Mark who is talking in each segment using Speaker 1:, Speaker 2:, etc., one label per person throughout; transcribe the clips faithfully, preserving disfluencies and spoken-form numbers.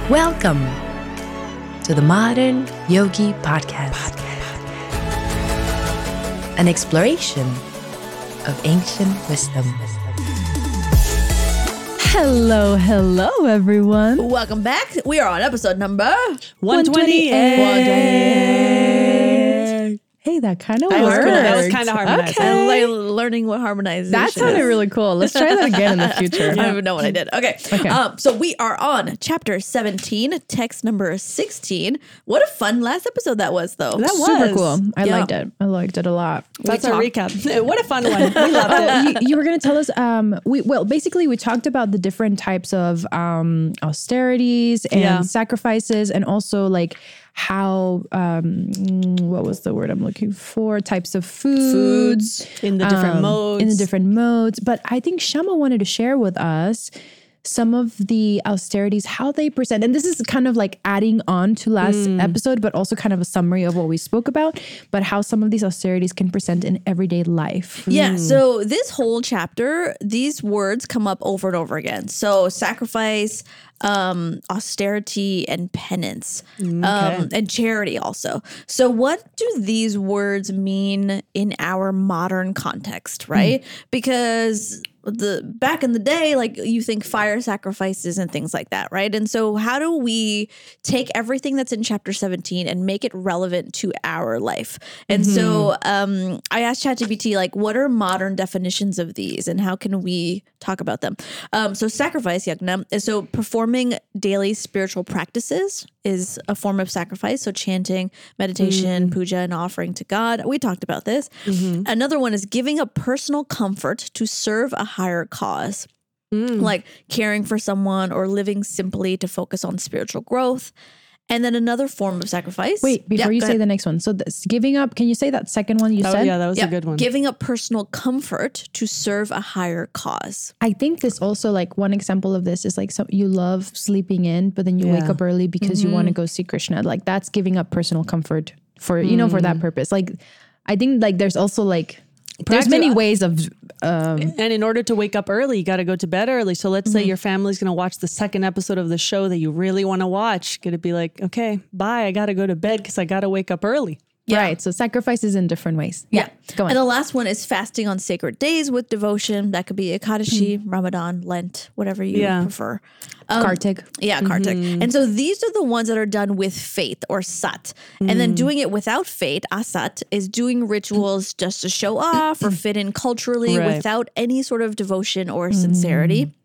Speaker 1: Welcome to the Modern Yogi Podcast, Podcast. An exploration of ancient wisdom.
Speaker 2: Hello, hello, everyone.
Speaker 3: Welcome back. We are on episode number
Speaker 2: one twenty-eight.
Speaker 3: one twenty-eight.
Speaker 2: Hey, that kind of
Speaker 3: I was
Speaker 2: worked.
Speaker 3: gonna-
Speaker 4: That was kind of harmonized.
Speaker 2: Okay.
Speaker 3: I'm like learning what harmonization
Speaker 2: That sounded
Speaker 3: is.
Speaker 2: really cool. Let's try that again in the future.
Speaker 3: I don't even know what I did. Okay.
Speaker 2: Okay.
Speaker 3: Um, so we are on chapter seventeen, text number sixteen. What a fun last episode that was, though.
Speaker 4: That
Speaker 2: Super
Speaker 4: was.
Speaker 2: cool. I
Speaker 3: Yeah.
Speaker 2: liked it. I liked it a lot.
Speaker 4: That's
Speaker 3: We
Speaker 4: our
Speaker 3: talked-
Speaker 4: recap. What a fun one. We loved it.
Speaker 2: you, you were going to tell us, um, we well, basically, we talked about the different types of um, austerities and
Speaker 4: Yeah.
Speaker 2: sacrifices, and also like how, um, mm, what was the word I'm looking for? Types of foods.
Speaker 4: In the different
Speaker 2: um,
Speaker 4: modes.
Speaker 2: In the different modes. But I think Shama wanted to share with us some of the austerities, how they present. And this is kind of like adding on to last episode, but also kind of a summary of what we spoke about, but how some of these austerities can present in everyday life.
Speaker 3: Yeah, so this whole chapter, these words come up over and over again. So sacrifice, um, austerity, and penance, um, and charity also. So what do these words mean in our modern context, right? Because the back in the day, like you think fire sacrifices and things like that, right? And so how do we take everything that's in chapter seventeen and make it relevant to our life? And so um, I asked ChatGPT, like, what are modern definitions of these and how can we talk about them? Um, so sacrifice, yagna, is so performing daily spiritual practices is a form of sacrifice. So chanting, meditation, puja, and offering to God. We talked about this. Another one is giving up personal comfort to serve a higher cause, like caring for someone or living simply to focus on spiritual growth. And then another form of sacrifice.
Speaker 2: Wait, before
Speaker 3: Yeah,
Speaker 2: you
Speaker 3: go
Speaker 2: say
Speaker 3: ahead.
Speaker 2: the next one. So this, giving up, can you say that second one you
Speaker 4: Oh,
Speaker 2: said?
Speaker 4: yeah, that was
Speaker 3: Yeah,
Speaker 4: a good one.
Speaker 3: giving up personal comfort to serve a higher cause.
Speaker 2: I think this also, like one example of this is like some, you love sleeping in, but then you wake
Speaker 4: Yeah.
Speaker 2: up early because you want to go see Krishna. Like that's giving up personal comfort for, you know, for that purpose. Like, I think like there's also like, there's many ways of, um,
Speaker 4: And in order to wake up early, you got to go to bed early. So let's say your family's going to watch the second episode of the show that you really want to watch. Going to be like, okay, bye. I got to go to bed because I got to wake up early.
Speaker 2: right. So sacrifices in different ways. Yeah. Go on.
Speaker 3: And the last one is fasting on sacred days with devotion. That could be Ekadashi, Ramadan, Lent, whatever you
Speaker 4: Yeah.
Speaker 3: prefer. Um,
Speaker 2: Kartik.
Speaker 3: Yeah, Kartik. And so these are the ones that are done with faith or sat. And then doing it without faith, asat, is doing rituals just to show off or fit in culturally
Speaker 4: Right.
Speaker 3: without any sort of devotion or sincerity.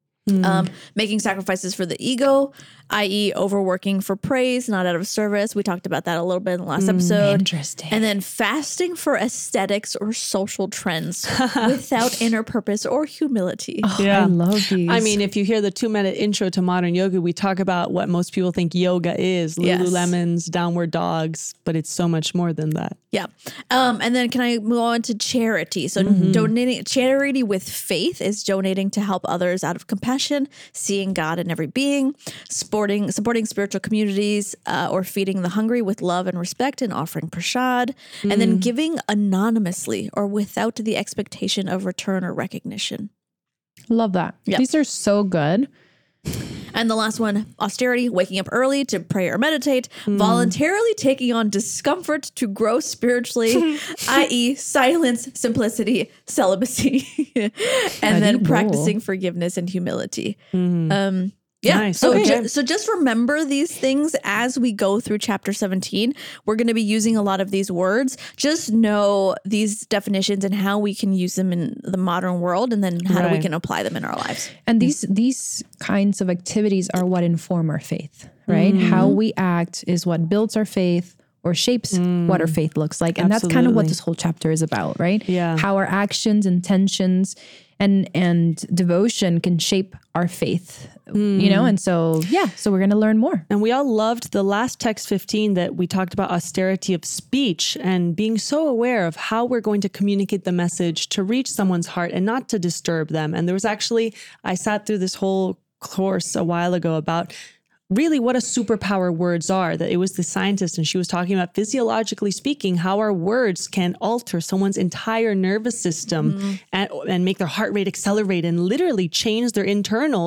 Speaker 3: Um, making sacrifices for the ego, that is overworking for praise, not out of service. We talked about that a little bit in the last episode.
Speaker 2: Interesting.
Speaker 3: And then fasting for aesthetics or social trends without inner purpose or humility.
Speaker 4: Yeah.
Speaker 2: I love these.
Speaker 4: I mean, if you hear the two minute intro to modern yoga, we talk about what most people think yoga is
Speaker 3: Yes.
Speaker 4: Lululemons, downward dogs, but it's so much more than that.
Speaker 3: Yeah. Um, and then can I move on to charity? So donating charity with faith is donating to help others out of compassion, seeing God in every being, supporting supporting spiritual communities, uh, or feeding the hungry with love and respect and offering prasad, and then giving anonymously or without the expectation of return or recognition.
Speaker 2: love that.
Speaker 3: Yeah.
Speaker 2: These are so good.
Speaker 3: And the last one, austerity, waking up early to pray or meditate, voluntarily taking on discomfort to grow spiritually, that is silence, simplicity, celibacy, and then
Speaker 2: Haribol.
Speaker 3: practicing forgiveness and humility. Um, yeah.
Speaker 4: Nice.
Speaker 3: So,
Speaker 4: Okay.
Speaker 3: ju- so just remember these things as we go through chapter seventeen. We're going to be using a lot of these words. Just know these definitions and how we can use them in the modern world, and then how do we
Speaker 4: Right.
Speaker 3: can apply them in our lives.
Speaker 2: And these these kinds of activities are what inform our faith, right? How we act is what builds our faith or shapes what our faith looks like. And that's kind of what
Speaker 4: Absolutely.
Speaker 2: this whole chapter is about, right?
Speaker 4: Yeah.
Speaker 2: How our actions, intentions, and and devotion can shape our faith, you know? And so, yeah, so we're going to learn more.
Speaker 4: And we all loved the last text fifteen that we talked about austerity of speech and being so aware of how we're going to communicate the message to reach someone's heart and not to disturb them. And there was actually, I sat through this whole course a while ago about really what a superpower words are, that it was the scientist and she was talking about physiologically speaking, how our words can alter someone's entire nervous system mm-hmm. and, and make their heart rate accelerate and literally change their internals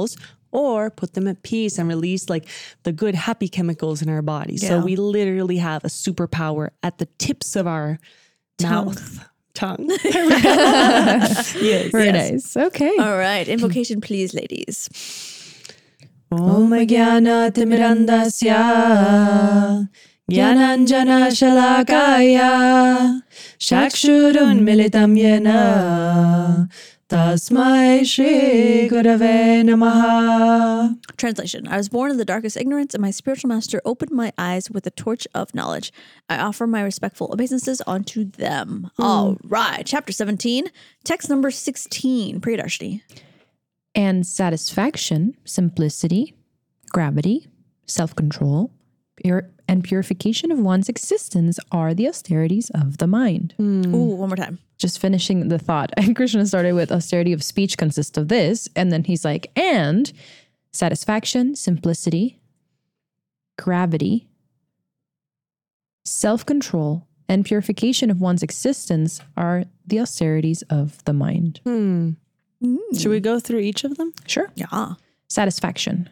Speaker 4: or put them at peace and release like the good, happy chemicals in our body.
Speaker 3: Yeah.
Speaker 4: So we literally have a superpower at the tips of our
Speaker 3: Tongue.
Speaker 4: mouth. Tongue. Yes.
Speaker 2: Very
Speaker 3: Yes.
Speaker 2: nice. Okay.
Speaker 3: All right. Invocation, please, ladies.
Speaker 4: Om Jnana Timirandasya Jnananjana Shalakaya Chakshurun Militam Yena Tasmai Shri Gurave Namaha.
Speaker 3: Translation. I was born in the darkest ignorance, and my spiritual master opened my eyes with the torch of knowledge. I offer my respectful obeisances unto them.
Speaker 2: Mm.
Speaker 3: All right. Chapter seventeen, text number sixteen. Priyadarshini.
Speaker 2: And satisfaction, simplicity, gravity, self-control, pure, and purification of one's existence are the austerities of the mind.
Speaker 3: Ooh, one more time.
Speaker 2: Just finishing the thought. And Krishna started with austerity of speech consists of this. And then he's like, and satisfaction, simplicity, gravity, self-control, and purification of one's existence are the austerities of the mind.
Speaker 4: Hmm. Should we go through each of them?
Speaker 2: Sure.
Speaker 3: Yeah.
Speaker 2: Satisfaction.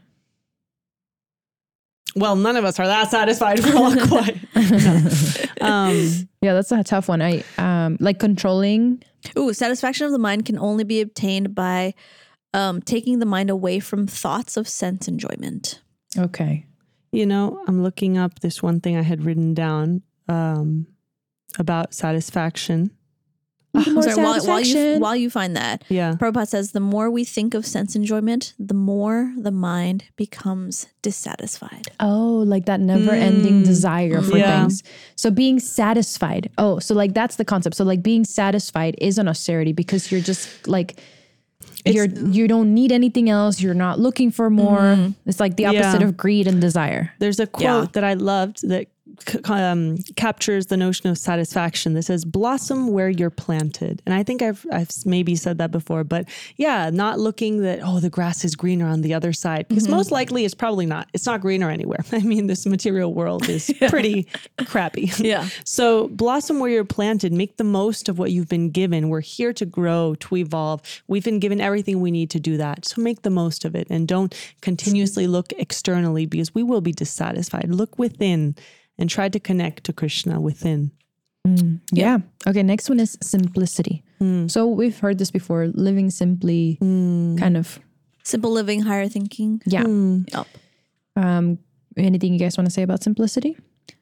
Speaker 4: Well, none of us are that satisfied. We're all quiet. um,
Speaker 2: Yeah, that's a tough one. I um like controlling.
Speaker 3: Ooh, satisfaction of the mind can only be obtained by um, taking the mind away from thoughts of sense enjoyment.
Speaker 2: Okay.
Speaker 4: you know, I'm looking up this one thing I had written down um, about satisfaction.
Speaker 2: More
Speaker 3: Sorry, while, while you
Speaker 2: satisfaction.
Speaker 3: while you find that,
Speaker 4: Yeah.
Speaker 3: Prabhupada says the more we think of sense enjoyment, the more the mind becomes dissatisfied.
Speaker 2: Oh, like that never ending desire for
Speaker 4: Yeah.
Speaker 2: things. So being satisfied. Oh, so like that's the concept. So like being satisfied is an austerity because you're just like, you're, you don't need anything else. You're not looking for more. It's like the opposite
Speaker 4: Yeah.
Speaker 2: of greed and desire.
Speaker 4: There's a quote
Speaker 3: Yeah.
Speaker 4: that I loved that c- um, captures the notion of satisfaction that says, blossom where you're planted. And I think I've, I've maybe said that before, but yeah, not looking that, oh, the grass is greener on the other side. Because most likely it's probably not. It's not greener anywhere. I mean, this material world is pretty crappy.
Speaker 3: Yeah.
Speaker 4: So blossom where you're planted, make the most of what you've been given. We're here to grow, to evolve. We've been given everything we need to do that. So make the most of it and don't continuously look externally because we will be dissatisfied. Look within and try to connect to Krishna within.
Speaker 2: Yeah. Okay. Next one is simplicity. So we've heard this before, living simply, kind of.
Speaker 3: Simple living, higher thinking.
Speaker 2: Yeah.
Speaker 3: Yep.
Speaker 2: Um, anything you guys want to say about simplicity?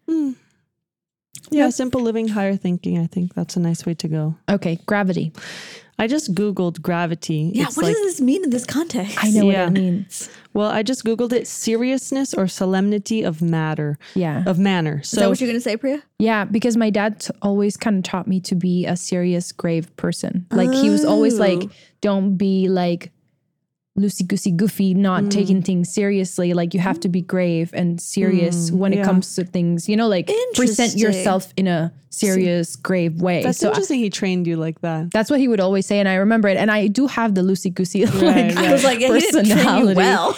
Speaker 4: Yeah, simple living, higher thinking. I think that's a nice way to go.
Speaker 2: Okay. Gravity.
Speaker 4: I just Googled gravity.
Speaker 3: Yeah.
Speaker 4: It's
Speaker 3: what
Speaker 4: like,
Speaker 3: does this mean in this context?
Speaker 2: I know
Speaker 4: Yeah.
Speaker 2: what it means.
Speaker 4: well, I just Googled it, seriousness or solemnity of matter,
Speaker 2: Yeah.
Speaker 4: of manner.
Speaker 3: Is that
Speaker 4: So
Speaker 3: what you're going to say, Priya?
Speaker 2: Yeah, because my dad t- always kind of taught me to be a serious, grave person. Like he was always like, don't be like loosey goosey goofy, not taking things seriously. Like you have to be grave and serious when it
Speaker 4: yeah.
Speaker 2: comes to things, you know, like present
Speaker 3: Interesting.
Speaker 2: yourself in a serious, grave way.
Speaker 4: that's
Speaker 2: so I-
Speaker 4: interesting. He trained you like that.
Speaker 2: that's what he would always say. And I remember it. And I do have the loosey goosey like
Speaker 4: right.
Speaker 3: I was like, yeah, he didn't train you
Speaker 2: personality.
Speaker 3: well.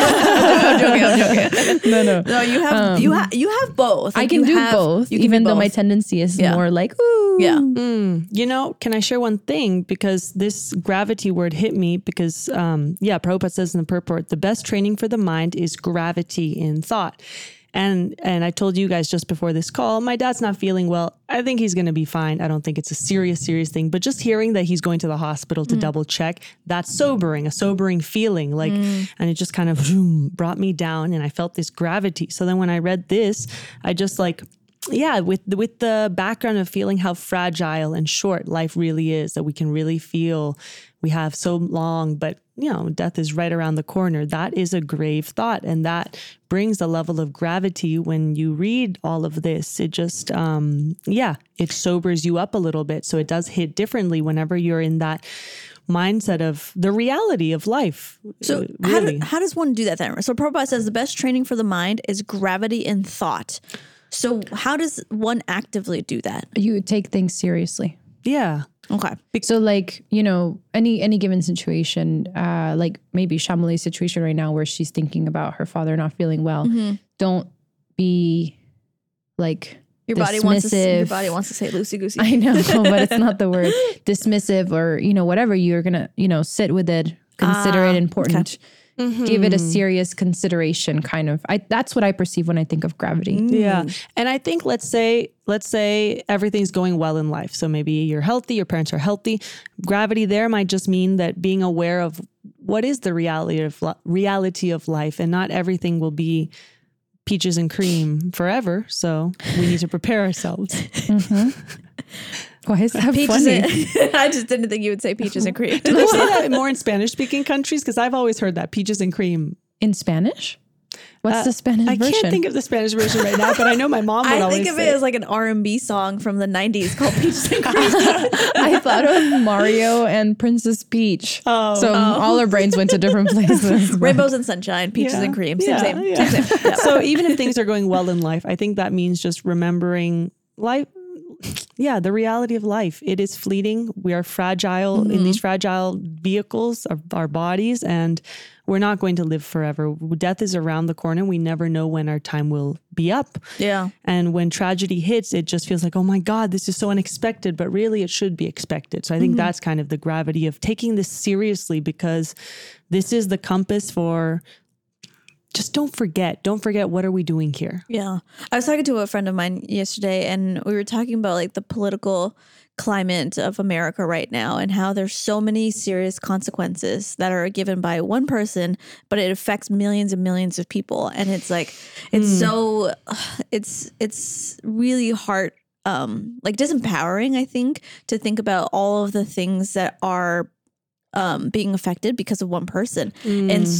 Speaker 3: I'm joking. I'm joking.
Speaker 2: No, no.
Speaker 3: No, you have you have you have both.
Speaker 2: I
Speaker 3: Like,
Speaker 2: can
Speaker 3: you
Speaker 2: do
Speaker 3: have-
Speaker 2: both,
Speaker 3: you can
Speaker 2: even
Speaker 3: do
Speaker 2: though my
Speaker 3: both.
Speaker 2: tendency is
Speaker 3: Yeah.
Speaker 2: more like, ooh.
Speaker 3: Yeah.
Speaker 4: You know, can I share one thing? Because this gravity word hit me because, um, yeah, Prabhupada says in the purport, the best training for the mind is gravity in thought. And and I told you guys just before this call, my dad's not feeling well. I think he's going to be fine. I don't think it's a serious, serious thing. But just hearing that he's going to the hospital to double check, that's sobering, a sobering feeling. Like, and it just kind of zoom, brought me down and I felt this gravity. So then when I read this, I just like, yeah, with the, with the background of feeling how fragile and short life really is, that we can really feel we have so long, but you know, death is right around the corner. That is a grave thought, and that brings a level of gravity when you read all of this. It just, um, yeah, it sobers you up a little bit. So it does hit differently whenever you're in that mindset of the reality of life.
Speaker 3: So
Speaker 4: uh,
Speaker 3: how,
Speaker 4: really.
Speaker 3: do, how does one do that then? So Prabhupada says the best training for the mind is gravity in thought. So how does one actively do that?
Speaker 2: You take things seriously.
Speaker 4: yeah.
Speaker 3: Okay.
Speaker 2: So like, you know, any any given situation, uh, like maybe Shamali's situation right now where she's thinking about her father not feeling well, don't be like
Speaker 3: Your body wants to your
Speaker 2: dismissive.
Speaker 3: body wants to say loosey goosey.
Speaker 2: I know, but it's not the word dismissive or, you know, whatever. You're going to, you know, sit with it, consider
Speaker 3: Ah,
Speaker 2: it important. mm-hmm. give it a serious consideration kind of. I, that's what I perceive when I think of gravity.
Speaker 4: Mm. Yeah. And I think let's say, let's say everything's going well in life. So maybe you're healthy, your parents are healthy. Gravity there might just mean that being aware of what is the reality of reality of life, and not everything will be peaches and cream forever. So we need to prepare ourselves.
Speaker 2: Mm-hmm. Why is that
Speaker 3: peaches
Speaker 2: funny?
Speaker 3: And, I just didn't think you would say peaches and cream.
Speaker 4: Do they say that more in Spanish speaking countries? Because I've always heard that peaches and cream.
Speaker 2: In Spanish? What's uh, the Spanish
Speaker 4: I
Speaker 2: version?
Speaker 4: I can't think of the Spanish version right now, but I know my mom would
Speaker 3: I
Speaker 4: always
Speaker 3: think of
Speaker 4: say
Speaker 3: it as like an R and B song from the nineties called Peaches and Cream.
Speaker 2: I thought of Mario and Princess Peach.
Speaker 4: Oh.
Speaker 2: So
Speaker 3: Oh.
Speaker 2: all our brains went to different places.
Speaker 3: Rainbows and sunshine, peaches
Speaker 4: Yeah.
Speaker 3: and cream. Same,
Speaker 4: Yeah,
Speaker 3: same,
Speaker 4: yeah.
Speaker 3: same, same. Yeah.
Speaker 4: So even if things are going well in life, I think that means just remembering life. Yeah, the reality of life. It is fleeting. We are fragile mm-hmm. in these fragile vehicles of our bodies, and we're not going to live forever. Death is around the corner. We never know when our time will be up.
Speaker 3: Yeah.
Speaker 4: And when tragedy hits, it just feels like, oh my God, this is so unexpected, but really it should be expected. So I think mm-hmm. that's kind of the gravity of taking this seriously, because this is the compass for just don't forget. Don't forget, what are we doing here?
Speaker 3: Yeah. I was talking to a friend of mine yesterday, and we were talking about like the political climate of America right now, and how there's so many serious consequences that are given by one person, but it affects millions and millions of people. And it's like, it's mm. so, it's, it's really hard, um, like disempowering, I think, to think about all of the things that are um, being affected because of one person. Mm. And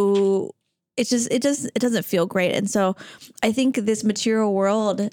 Speaker 3: so it's just, it just, it doesn't feel great. And so I think this material world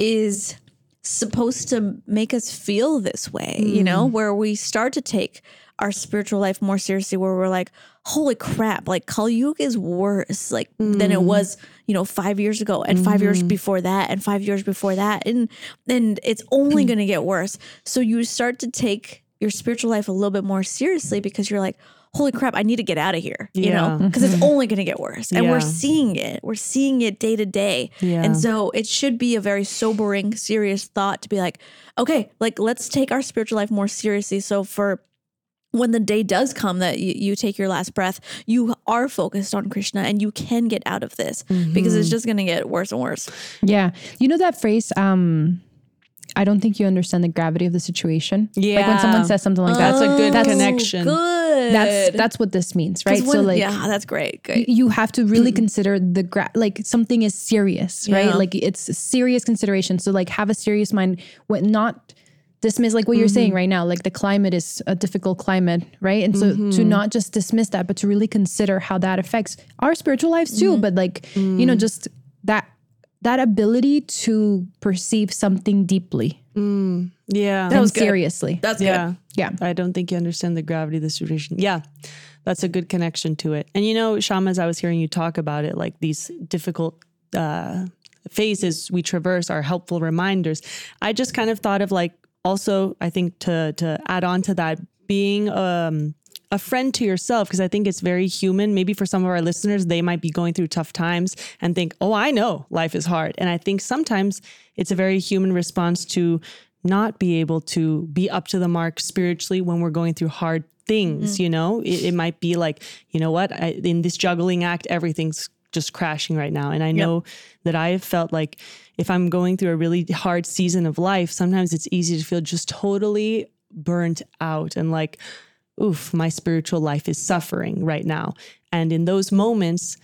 Speaker 3: is supposed to make us feel this way, mm. you know, where we start to take our spiritual life more seriously, where we're like, holy crap, like Kali Yuga is worse like mm. than it was, you know, five years ago and mm-hmm. five years before that and five years before that. And, and it's only going to get worse. So you start to take your spiritual life a little bit more seriously, because you're like, holy crap, I need to get out of here, you
Speaker 4: yeah.
Speaker 3: know, because
Speaker 2: mm-hmm.
Speaker 3: it's only going to get worse. And
Speaker 4: yeah.
Speaker 3: we're seeing it. We're seeing it day to day.
Speaker 4: Yeah.
Speaker 3: And so it should be a very sobering, serious thought to be like, okay, like let's take our spiritual life more seriously. So for when the day does come that you, you take your last breath, you are focused on Krishna and you can get out of this mm-hmm. because it's just going to get worse and worse.
Speaker 2: Yeah. You know that phrase, um, I don't think you understand the gravity of the situation.
Speaker 4: Yeah.
Speaker 2: Like when someone says something like that.
Speaker 4: That's a good
Speaker 2: that's,
Speaker 4: connection.
Speaker 3: Good.
Speaker 2: That's that's what this means, right?
Speaker 3: When,
Speaker 2: so like,
Speaker 3: yeah, that's great. Great.
Speaker 2: You have to really consider the gra- like something is serious, right?
Speaker 3: Yeah.
Speaker 2: Like it's a serious consideration. So like have a serious mind, when not dismiss like what you're mm-hmm. saying right now. Like the climate is a difficult climate, right? And so mm-hmm. to not just dismiss that, but to really consider how that affects our spiritual lives too. Mm-hmm. But like mm. you know, just that that ability to perceive something deeply.
Speaker 4: Mm, yeah.
Speaker 2: That was seriously.
Speaker 3: That's
Speaker 4: yeah.
Speaker 3: good.
Speaker 2: Yeah.
Speaker 4: I don't think you understand the gravity of the situation. Yeah. That's a good connection to it. And you know, Shama, as I was hearing you talk about it, like these difficult uh, phases we traverse are helpful reminders. I just kind of thought of like, also, I think to to add on to that, being um, a friend to yourself, because I think it's very human. Maybe for some of our listeners, they might be going through tough times and think, oh, I know life is hard. And I think sometimes it's a very human response to not be able to be up to the mark spiritually when we're going through hard things. Mm-hmm. You know, it, it might be like, you know what, I, in this juggling act, everything's just crashing right now. And I know yep. that I have felt like if I'm going through a really hard season of life, sometimes it's easy to feel just totally burnt out and like, oof, my spiritual life is suffering right now. And in those moments,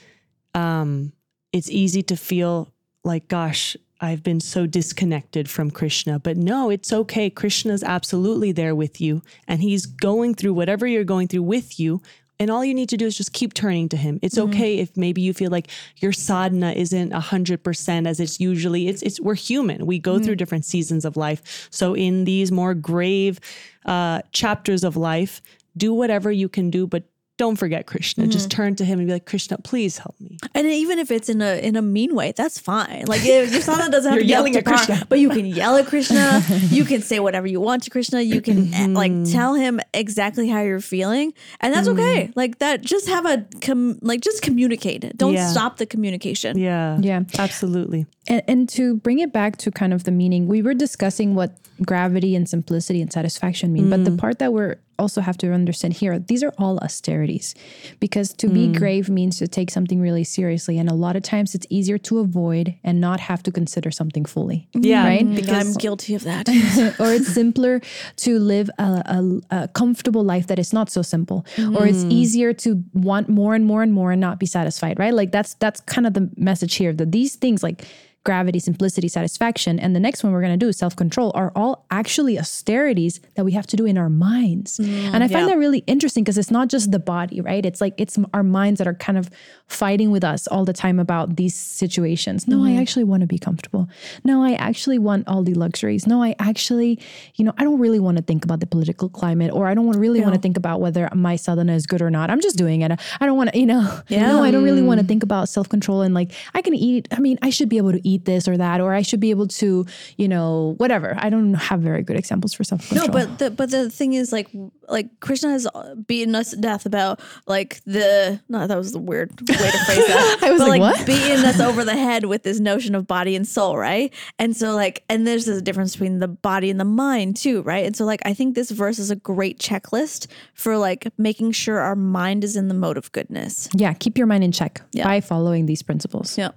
Speaker 4: um, it's easy to feel like, gosh, I've been so disconnected from Krishna. But no, it's okay. Krishna's absolutely there with you. And he's going through whatever you're going through with you. And all you need to do is just keep turning to him. It's mm-hmm. okay if maybe you feel like your sadhana isn't a hundred percent as it's usually, it's, it's, we're human. We go mm-hmm. through different seasons of life. So in these more grave uh, chapters of life, do whatever you can do, but don't forget Krishna. Mm-hmm. Just turn to him and be like, Krishna, please help me.
Speaker 3: And even if it's in a in a mean way, that's fine. Like if your sadhana doesn't have to
Speaker 4: yelling
Speaker 3: be
Speaker 4: at Krishna,
Speaker 3: par, but you can yell at Krishna. You can say whatever you want to Krishna. You can mm-hmm. like tell him exactly how you're feeling, and that's mm-hmm. okay. Like that, just have a com- like just communicate. Don't
Speaker 4: yeah.
Speaker 3: stop the communication.
Speaker 4: Yeah,
Speaker 2: yeah,
Speaker 4: absolutely.
Speaker 2: And, and to bring it back to kind of the meaning, we were discussing what gravity and simplicity and satisfaction mean. Mm. But the part that we're also have to understand here, these are all austerities, because to mm. be grave means to take something really seriously. And a lot of times it's easier to avoid and not have to consider something fully.
Speaker 4: Yeah.
Speaker 2: Right?
Speaker 3: Because I'm guilty of that.
Speaker 2: Or it's simpler to live a, a, a comfortable life that is not so simple. Mm. Or it's easier to want more and more and more and not be satisfied, right? Like that's, that's kind of the message here, that these things like gravity, simplicity, satisfaction, and the next one we're going to do, self-control, are all actually austerities that we have to do in our minds. Mm, and I find yeah. that really interesting, because it's not just the body, right? It's like, it's our minds that are kind of fighting with us all the time about these situations. No, mm. I actually want to be comfortable. No, I actually want all the luxuries. No, I actually, you know, I don't really want to think about the political climate, or I don't really yeah. want to think about whether my sadhana is good or not. I'm just doing it. I don't want to, you know, yeah. no, I don't really want to think about self-control and like, I can eat, I mean, I should be able to eat this or that, or I should be able to, you know, whatever. I don't have very good examples for self-control.
Speaker 3: No, but the, but the thing is, like, like Krishna has beaten us to death about like the, no, that was the weird way to phrase that.
Speaker 2: I was
Speaker 3: but,
Speaker 2: like,
Speaker 3: like
Speaker 2: what?
Speaker 3: beating us over the head with this notion of body and soul, right? And so like, and there's a difference between the body and the mind too, right? And so like, I think this verse is a great checklist for like making sure our mind is in the mode of goodness.
Speaker 2: Yeah, keep your mind in check
Speaker 3: yeah.
Speaker 2: by following these principles.
Speaker 3: Yeah.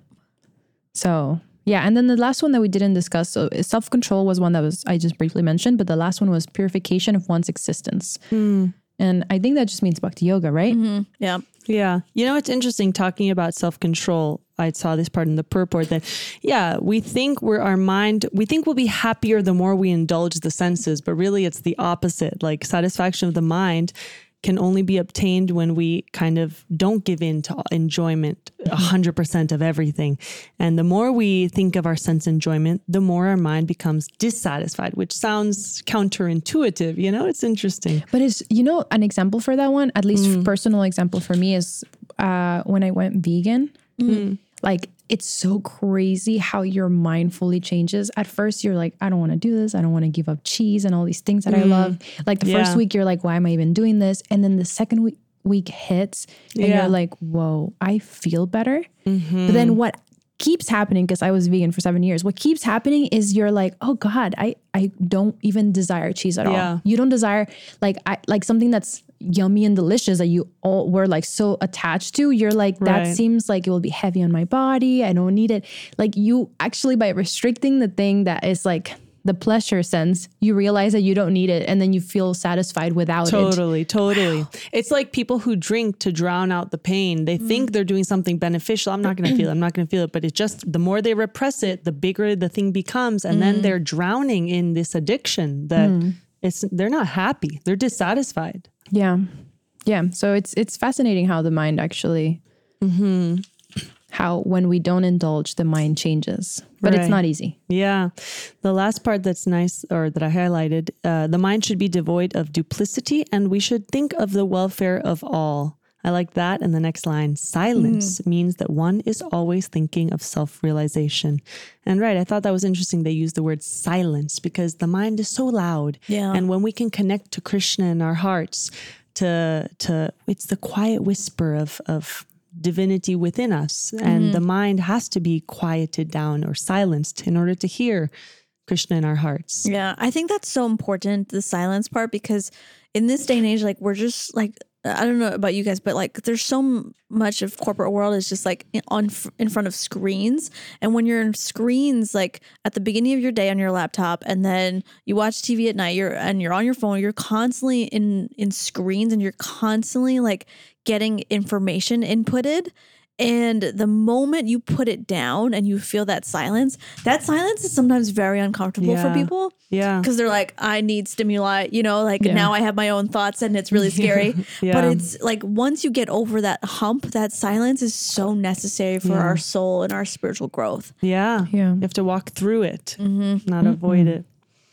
Speaker 2: So yeah, and then the last one that we didn't discuss, so self-control was one that was I just briefly mentioned, but the last one was purification of one's existence. Mm. And I think that just means bhakti yoga, right?
Speaker 3: Mm-hmm. Yeah.
Speaker 4: Yeah. You know, it's interesting talking about self-control. I saw this part in the purport that, yeah, we think we're our mind, we think we'll be happier the more we indulge the senses, but really it's the opposite. Like satisfaction of the mind can only be obtained when we kind of don't give in to enjoyment a hundred percent of everything. And the more we think of our sense enjoyment, the more our mind becomes dissatisfied, which sounds counterintuitive. You know, it's interesting.
Speaker 2: But it's, you know, an example for that one, at least mm. personal example for me is uh, when I went vegan, mm. like it's so crazy how your mind fully changes. At first you're like, I don't want to do this. I don't want to give up cheese and all these things that mm. I love. Like the yeah. first week you're like, why am I even doing this? And then the second week, week hits and yeah. you're like, whoa, I feel better. Mm-hmm. But then what keeps happening, because I was vegan for seven years, what keeps happening is you're like, oh God, I, I don't even desire cheese at yeah. all. You don't desire like, I like something that's yummy and delicious that you all were like so attached to. You're like, that right. seems like it will be heavy on my body. I don't need it. Like you actually, by restricting the thing that is like the pleasure sense, you realize that you don't need it. And then you feel satisfied without
Speaker 4: totally,
Speaker 2: it.
Speaker 4: Totally, totally. Wow. It's like people who drink to drown out the pain. They mm. think they're doing something beneficial. I'm not going to feel it. I'm not going to feel it. But it's just the more they repress it, the bigger the thing becomes. And mm. then they're drowning in this addiction that mm. it's they're not happy. They're dissatisfied.
Speaker 2: Yeah. Yeah. So it's it's fascinating how the mind actually, mm-hmm. how when we don't indulge, the mind changes. But right. it's not easy.
Speaker 4: Yeah. The last part that's nice, or that I highlighted, uh, the mind should be devoid of duplicity and we should think of the welfare of all. I like that. And the next line, silence mm. means that one is always thinking of self-realization. And right, I thought that was interesting. They use the word silence because the mind is so loud.
Speaker 3: Yeah.
Speaker 4: And when we can connect to Krishna in our hearts, to, to, it's the quiet whisper of, of divinity within us. Mm-hmm. And the mind has to be quieted down or silenced in order to hear Krishna in our hearts.
Speaker 3: Yeah. I think that's so important, the silence part, because in this day and age, like we're just like, I don't know about you guys, but like there's so much of corporate world is just like on in front of screens. And when you're in screens, like at the beginning of your day on your laptop, and then you watch T V at night, you're and you're on your phone, you're constantly in in screens, and you're constantly like getting information inputted. And the moment you put it down and you feel that silence, that silence is sometimes very uncomfortable
Speaker 4: yeah.
Speaker 3: for people.
Speaker 4: Yeah.
Speaker 3: Because they're like, I need stimuli, you know, like yeah. now I have my own thoughts and it's really scary. yeah. But it's like, once you get over that hump, that silence is so necessary for yeah. our soul and our spiritual growth.
Speaker 4: Yeah.
Speaker 2: Yeah.
Speaker 4: You have to walk through it,
Speaker 3: mm-hmm.
Speaker 4: not mm-hmm. avoid it.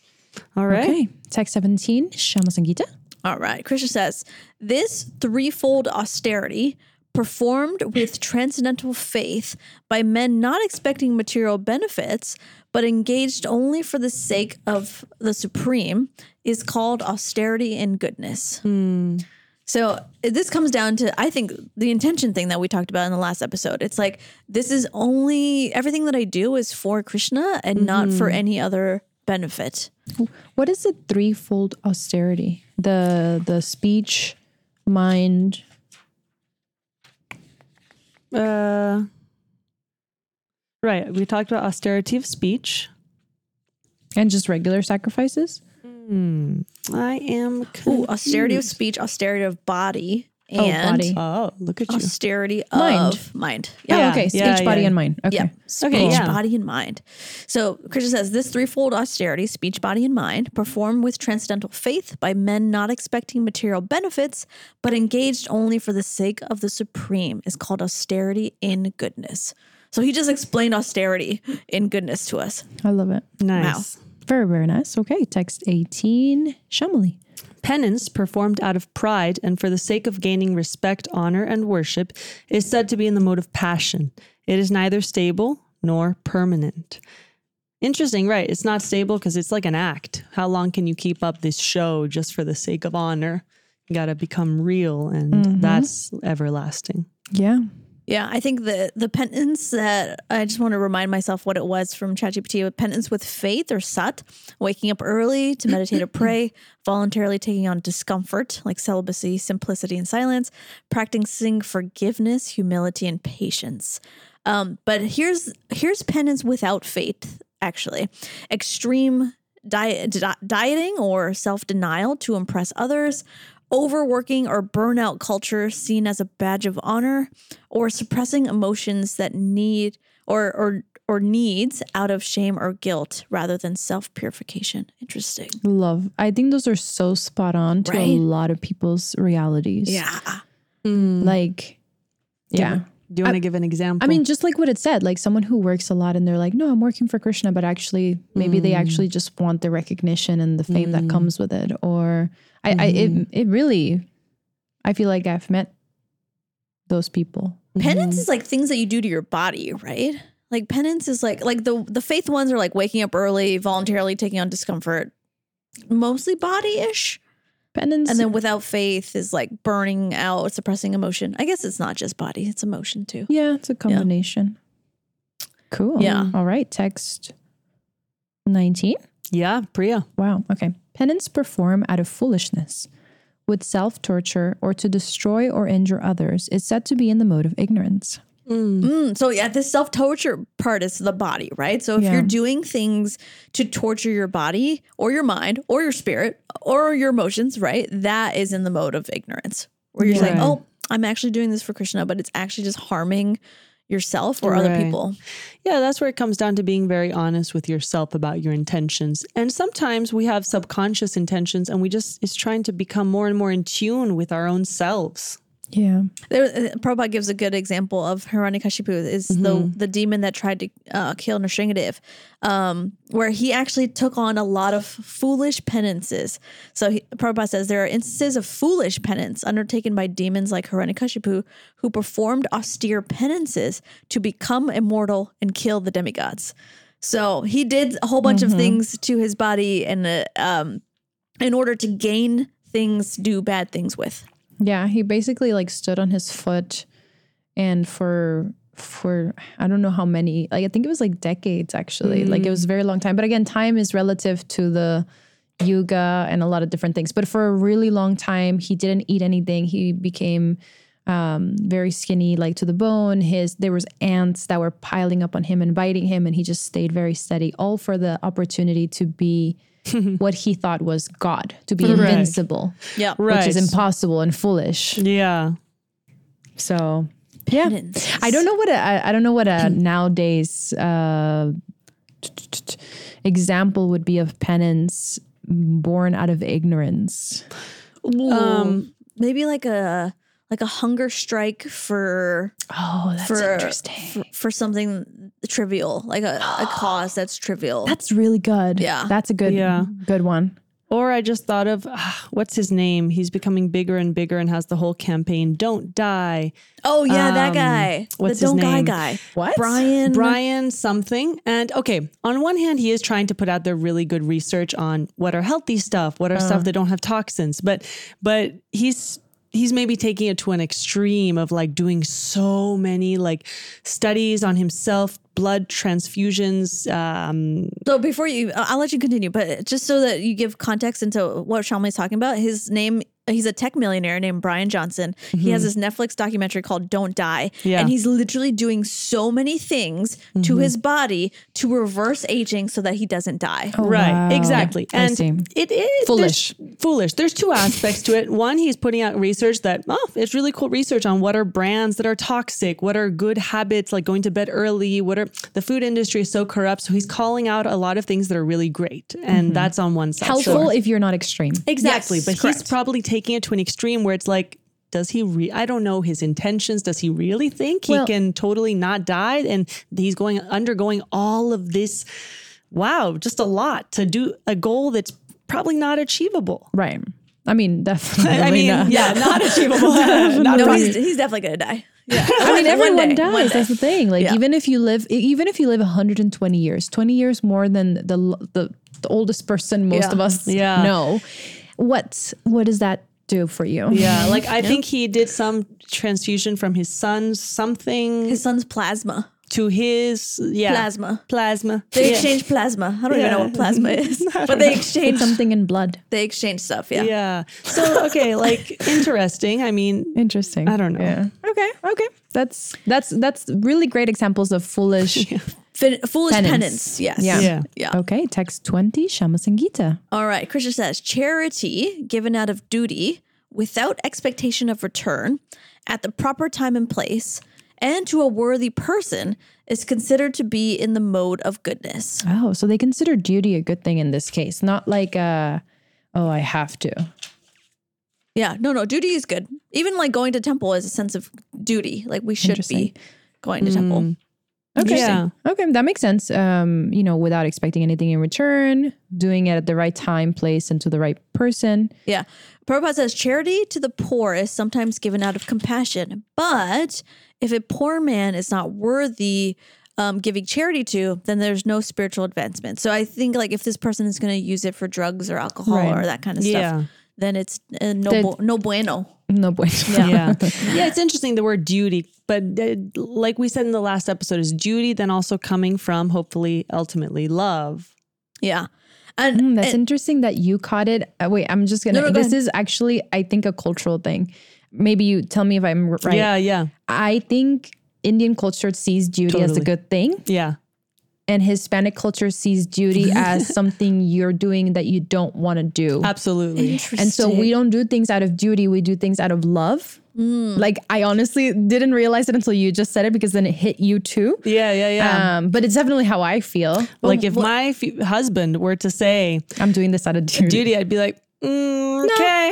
Speaker 4: All right.
Speaker 2: Okay. Text seventeen, Shama Sangita.
Speaker 3: All right. Krishna says, this threefold austerity performed with transcendental faith by men not expecting material benefits, but engaged only for the sake of the supreme, is called austerity and goodness.
Speaker 4: Hmm.
Speaker 3: So this comes down to, I think, the intention thing that we talked about in the last episode. It's like, this is only, everything that I do is for Krishna and mm-hmm. not for any other benefit.
Speaker 2: What is the threefold austerity? The the speech, mind.
Speaker 4: Uh, right. We talked about austerity of speech.
Speaker 2: And just regular sacrifices?
Speaker 4: Mm, I am confused.
Speaker 3: Ooh, austerity of speech, austerity of body.
Speaker 2: Oh,
Speaker 3: And
Speaker 2: body.
Speaker 4: Oh, look at you.
Speaker 3: austerity
Speaker 2: Mind.
Speaker 3: of mind.
Speaker 2: Yeah.
Speaker 3: Yeah.
Speaker 2: Oh, okay. Speech,
Speaker 4: yeah,
Speaker 2: body,
Speaker 4: yeah.
Speaker 2: and mind. Okay.
Speaker 3: Yeah. Speech,
Speaker 4: Okay, yeah.
Speaker 3: body, and mind. So Krishna says this threefold austerity, speech, body, and mind, performed with transcendental faith by men not expecting material benefits, but engaged only for the sake of the supreme, is called austerity in goodness. So he just explained austerity in goodness to us.
Speaker 2: I love it.
Speaker 4: Nice.
Speaker 3: Wow.
Speaker 2: Very, very nice. Okay. Text eighteen. Shamali.
Speaker 4: Penance performed out of pride and for the sake of gaining respect, honor, and worship is said to be in the mode of passion. It is neither stable nor permanent. Interesting, right? It's not stable because it's like an act. How long can you keep up this show just for the sake of honor? You got to become real, and mm-hmm. that's everlasting.
Speaker 2: Yeah.
Speaker 3: Yeah, I think the the penance that I just want to remind myself what it was from ChatGPT. Penance with faith, or sat, waking up early to meditate or pray, voluntarily taking on discomfort like celibacy, simplicity, and silence, practicing forgiveness, humility, and patience. Um, but here's here's penance without faith. Actually, extreme diet, di- dieting or self denial to impress others. Overworking or burnout culture seen as a badge of honor, or suppressing emotions that need or or or needs out of shame or guilt rather than self-purification. Interesting.
Speaker 2: Love. I think those are so spot on to
Speaker 3: Right?
Speaker 2: a lot of people's realities.
Speaker 3: Yeah.
Speaker 4: Mm.
Speaker 2: Like, yeah.
Speaker 4: Do you want to give an example?
Speaker 2: I mean, just like what it said, like someone who works a lot and they're like, no, I'm working for Krishna, but actually maybe mm. they actually just want the recognition and the fame mm. that comes with it. Or I, mm-hmm. I it, it really, I feel like I've met those people.
Speaker 3: Penance
Speaker 2: mm-hmm.
Speaker 3: is like things that you do to your body, right? Like penance is like, like the, the faith ones are like waking up early, voluntarily taking on discomfort, mostly body-ish.
Speaker 2: Penance.
Speaker 3: And then without faith is like burning out, suppressing emotion. I guess it's not just body, it's emotion too.
Speaker 2: Yeah, it's a combination. Yeah. Cool.
Speaker 3: Yeah.
Speaker 2: All right. Text nineteen.
Speaker 4: Yeah, Priya.
Speaker 2: Wow. Okay. Penance performed out of foolishness, with self-torture, or to destroy or injure others is said to be in the mode of ignorance.
Speaker 3: Mm. Mm, so yeah, this self-torture part is the body, right? So if
Speaker 2: Yeah.
Speaker 3: you're doing things to torture your body or your mind or your spirit or your emotions, right? That is in the mode of ignorance, where you're
Speaker 2: Yeah.
Speaker 3: saying, oh, I'm actually doing this for Krishna, but it's actually just harming yourself or other
Speaker 4: Right.
Speaker 3: people.
Speaker 4: Yeah, that's where it comes down to being very honest with yourself about your intentions. And sometimes we have subconscious intentions and we just, it's trying to become more and more in tune with our own selves.
Speaker 2: Yeah.
Speaker 3: There, uh, Prabhupada gives a good example of Hiranyakashipu is
Speaker 4: Mm-hmm.
Speaker 3: the the demon that tried to uh, kill Nrsingadev, um, where he actually took on a lot of foolish penances. So he, Prabhupada says there are instances of foolish penance undertaken by demons like Hiranyakashipu, who performed austere penances to become immortal and kill the demigods. So he did a whole bunch
Speaker 2: Mm-hmm.
Speaker 3: of things to his body and uh, um, in order to gain things, do bad things with.
Speaker 2: Yeah, he basically like stood on his foot, and for for I don't know how many, like I think it was like decades actually. Mm. Like it was a very long time. But again, time is relative to the yuga and a lot of different things. But for a really long time, he didn't eat anything. He became um, very skinny, like to the bone. His there was ants that were piling up on him and biting him, and he just stayed very steady, all for the opportunity to be what he thought was God, to be
Speaker 4: Right.
Speaker 2: invincible.
Speaker 3: Yeah.
Speaker 4: Right.
Speaker 2: Which is impossible and foolish.
Speaker 4: Yeah.
Speaker 2: So yeah,
Speaker 3: Penance.
Speaker 2: I don't know what a, I, I don't know what a nowadays uh, t- t- t- example would be of penance born out of ignorance.
Speaker 3: Um, maybe like a like a hunger strike for
Speaker 2: Oh, that's
Speaker 3: for,
Speaker 2: interesting.
Speaker 3: for for something trivial, like a, a cause that's trivial.
Speaker 2: That's really good.
Speaker 3: Yeah.
Speaker 2: that's a good
Speaker 4: Yeah.
Speaker 2: good one.
Speaker 4: Or I just thought of, ah, what's his name? He's becoming bigger and bigger and has the whole campaign, Don't Die.
Speaker 3: oh yeah, that
Speaker 4: Um,
Speaker 3: guy,
Speaker 4: what's
Speaker 3: the
Speaker 4: his
Speaker 3: don't guy
Speaker 4: name?
Speaker 3: guy.
Speaker 2: What?
Speaker 3: Brian?
Speaker 4: Brian something. And okay, on one hand, he is trying to put out there really good research on what are healthy stuff, what are stuff that don't have toxins. But but he's he's maybe taking it to an extreme of like doing so many like studies on himself, blood transfusions. Um,
Speaker 3: So before you, I'll let you continue, but just so that you give context into what Shyamalan's talking about, his name, he's a tech millionaire named Brian Johnson. Mm-hmm. He has this Netflix documentary called Don't Die.
Speaker 4: Yeah.
Speaker 3: And he's literally doing so many things mm-hmm. to his body to reverse aging so that he doesn't die.
Speaker 2: Oh,
Speaker 4: right.
Speaker 2: wow.
Speaker 4: Exactly.
Speaker 2: I
Speaker 4: And
Speaker 2: see.
Speaker 4: it is
Speaker 2: Foolish.
Speaker 4: Foolish. There's two aspects to it. One, he's putting out research that, oh, it's really cool research on what are brands that are toxic, what are good habits like going to bed early, what are the food industry is so corrupt. So he's calling out a lot of things that are really great. And mm-hmm. that's on one side.
Speaker 2: Helpful so, if you're not extreme.
Speaker 4: Exactly.
Speaker 3: Yes,
Speaker 4: but
Speaker 3: correct.
Speaker 4: he's probably taking it to an extreme where it's like, does he, re- I don't know his intentions. Does he really think
Speaker 2: well,
Speaker 4: he can totally not die? And he's going, undergoing all of this. Wow. Just a lot to do a goal that's probably not achievable.
Speaker 2: Right. I mean, definitely.
Speaker 4: I mean,
Speaker 2: not.
Speaker 4: yeah, not achievable. not
Speaker 3: No,
Speaker 4: probably.
Speaker 3: he's, he's definitely going to die. Yeah.
Speaker 2: I mean, everyone
Speaker 3: One day,
Speaker 2: does.
Speaker 3: one day.
Speaker 2: That's the thing. Like,
Speaker 3: Yeah.
Speaker 2: even if you live, even if you live one hundred twenty years, twenty years more than the the, the oldest person most
Speaker 3: Yeah.
Speaker 2: of us
Speaker 4: Yeah.
Speaker 2: know, what what does that do for you?
Speaker 4: Yeah, like I think he did some transfusion from his son's something
Speaker 3: His son's plasma.
Speaker 4: to his yeah
Speaker 3: Plasma.
Speaker 4: plasma.
Speaker 3: They
Speaker 4: yeah.
Speaker 3: exchange plasma. I don't
Speaker 4: Yeah.
Speaker 3: even know what plasma is, but they exchange
Speaker 2: It's something in blood.
Speaker 3: they exchange stuff. Yeah.
Speaker 4: Yeah. So okay, like interesting. I mean,
Speaker 2: Interesting.
Speaker 4: I don't know.
Speaker 2: Yeah. Okay. Okay. That's that's that's really great examples of foolish.
Speaker 3: Fin- foolish
Speaker 2: Penance.
Speaker 3: penance. Yes.
Speaker 2: Yeah.
Speaker 4: Yeah.
Speaker 3: Yeah.
Speaker 2: Okay. Text twenty. Shama Sangita.
Speaker 3: All right. Krishna says charity given out of duty without expectation of return at the proper time and place and to a worthy person is considered to be in the mode of goodness.
Speaker 2: Oh, so they consider duty a good thing in this case, not like uh oh, I have to.
Speaker 3: Yeah. No, no. Duty is good. Even like going to temple is a sense of duty. Like we should be
Speaker 2: Interesting.
Speaker 3: going to temple.
Speaker 2: Okay.
Speaker 4: Yeah.
Speaker 2: Okay, that makes sense. Um, you know, without expecting anything in return, doing it at the right time, place, and to the right person.
Speaker 3: Yeah. Prabhupada says charity to the poor is sometimes given out of compassion, but if a poor man is not worthy um, giving charity to, then there's no spiritual advancement. So I think like if this person is going to use it for drugs or alcohol
Speaker 2: Right.
Speaker 3: or that kind of
Speaker 4: Yeah.
Speaker 3: stuff, then it's uh, no
Speaker 2: That-
Speaker 3: bu- no bueno.
Speaker 2: No bueno.
Speaker 4: Yeah. Yeah, it's interesting the word duty, but uh, like we said in the last episode, is duty then also coming from hopefully ultimately love.
Speaker 3: Yeah. And,
Speaker 2: Mm, that's
Speaker 3: and
Speaker 2: interesting that you caught it. Uh, wait, I'm just gonna.
Speaker 3: No, no, go
Speaker 2: this
Speaker 3: ahead.
Speaker 2: is actually, I think, a cultural thing. Maybe you tell me if I'm r- right.
Speaker 4: Yeah, yeah,
Speaker 2: I think Indian culture sees duty as a
Speaker 4: Totally.
Speaker 2: good thing,
Speaker 4: yeah.
Speaker 2: and Hispanic culture sees duty as something you're doing that you don't want to do.
Speaker 4: Absolutely.
Speaker 3: interesting.
Speaker 2: And so we don't do things out of duty. We do things out of love. Like, I honestly didn't realize it until you just said it, because then it hit you too.
Speaker 4: Yeah, yeah, yeah.
Speaker 2: Um, but it's definitely how I feel.
Speaker 4: like if my f- husband were to say
Speaker 2: I'm doing this out of duty.
Speaker 4: duty, I'd be like, mm, okay,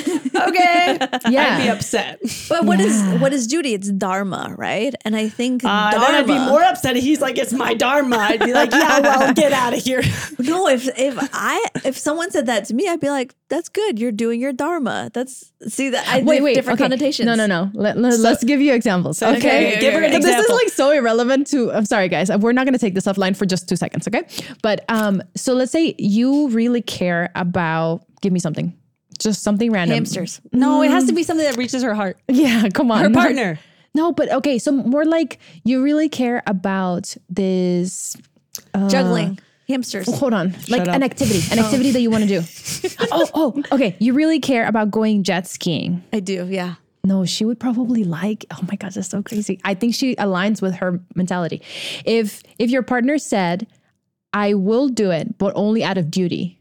Speaker 4: okay.
Speaker 2: Yeah.
Speaker 4: I'd be upset.
Speaker 3: but what is what is duty? It's dharma, right? And I think
Speaker 4: Uh,
Speaker 3: dharma.
Speaker 4: then I'd be more upset. He's like, it's my dharma. I'd be like, yeah, well, get out of here.
Speaker 3: No, if if I if someone said that to me, I'd be like, "That's good. You're doing your dharma." That's see that I
Speaker 2: Wait,
Speaker 3: have
Speaker 2: wait.
Speaker 3: different
Speaker 2: okay.
Speaker 3: connotations.
Speaker 2: No, no, no. Let, let, us give you examples. Okay.
Speaker 3: okay,
Speaker 4: Give her an
Speaker 3: okay.
Speaker 2: This is
Speaker 4: example.
Speaker 2: like so irrelevant to, I'm sorry, guys. We're not going to take this offline for just two seconds. Okay. But um, so let's say you really care about, give me something, just something random.
Speaker 3: Hamsters.
Speaker 4: No, it has to be something that reaches her heart.
Speaker 2: Yeah. Come on.
Speaker 4: Her
Speaker 2: No.
Speaker 4: partner.
Speaker 2: No, but okay. So more like you really care about this.
Speaker 3: Juggling. Hamsters.
Speaker 2: Hold on. Like
Speaker 4: up.
Speaker 2: an activity, an activity that you want to do. oh, oh, okay. You really care about going jet skiing.
Speaker 3: I do, yeah.
Speaker 2: No, she would probably like, oh my gosh, that's so crazy. I think she aligns with her mentality. If if your partner said, I will do it, but only out of duty.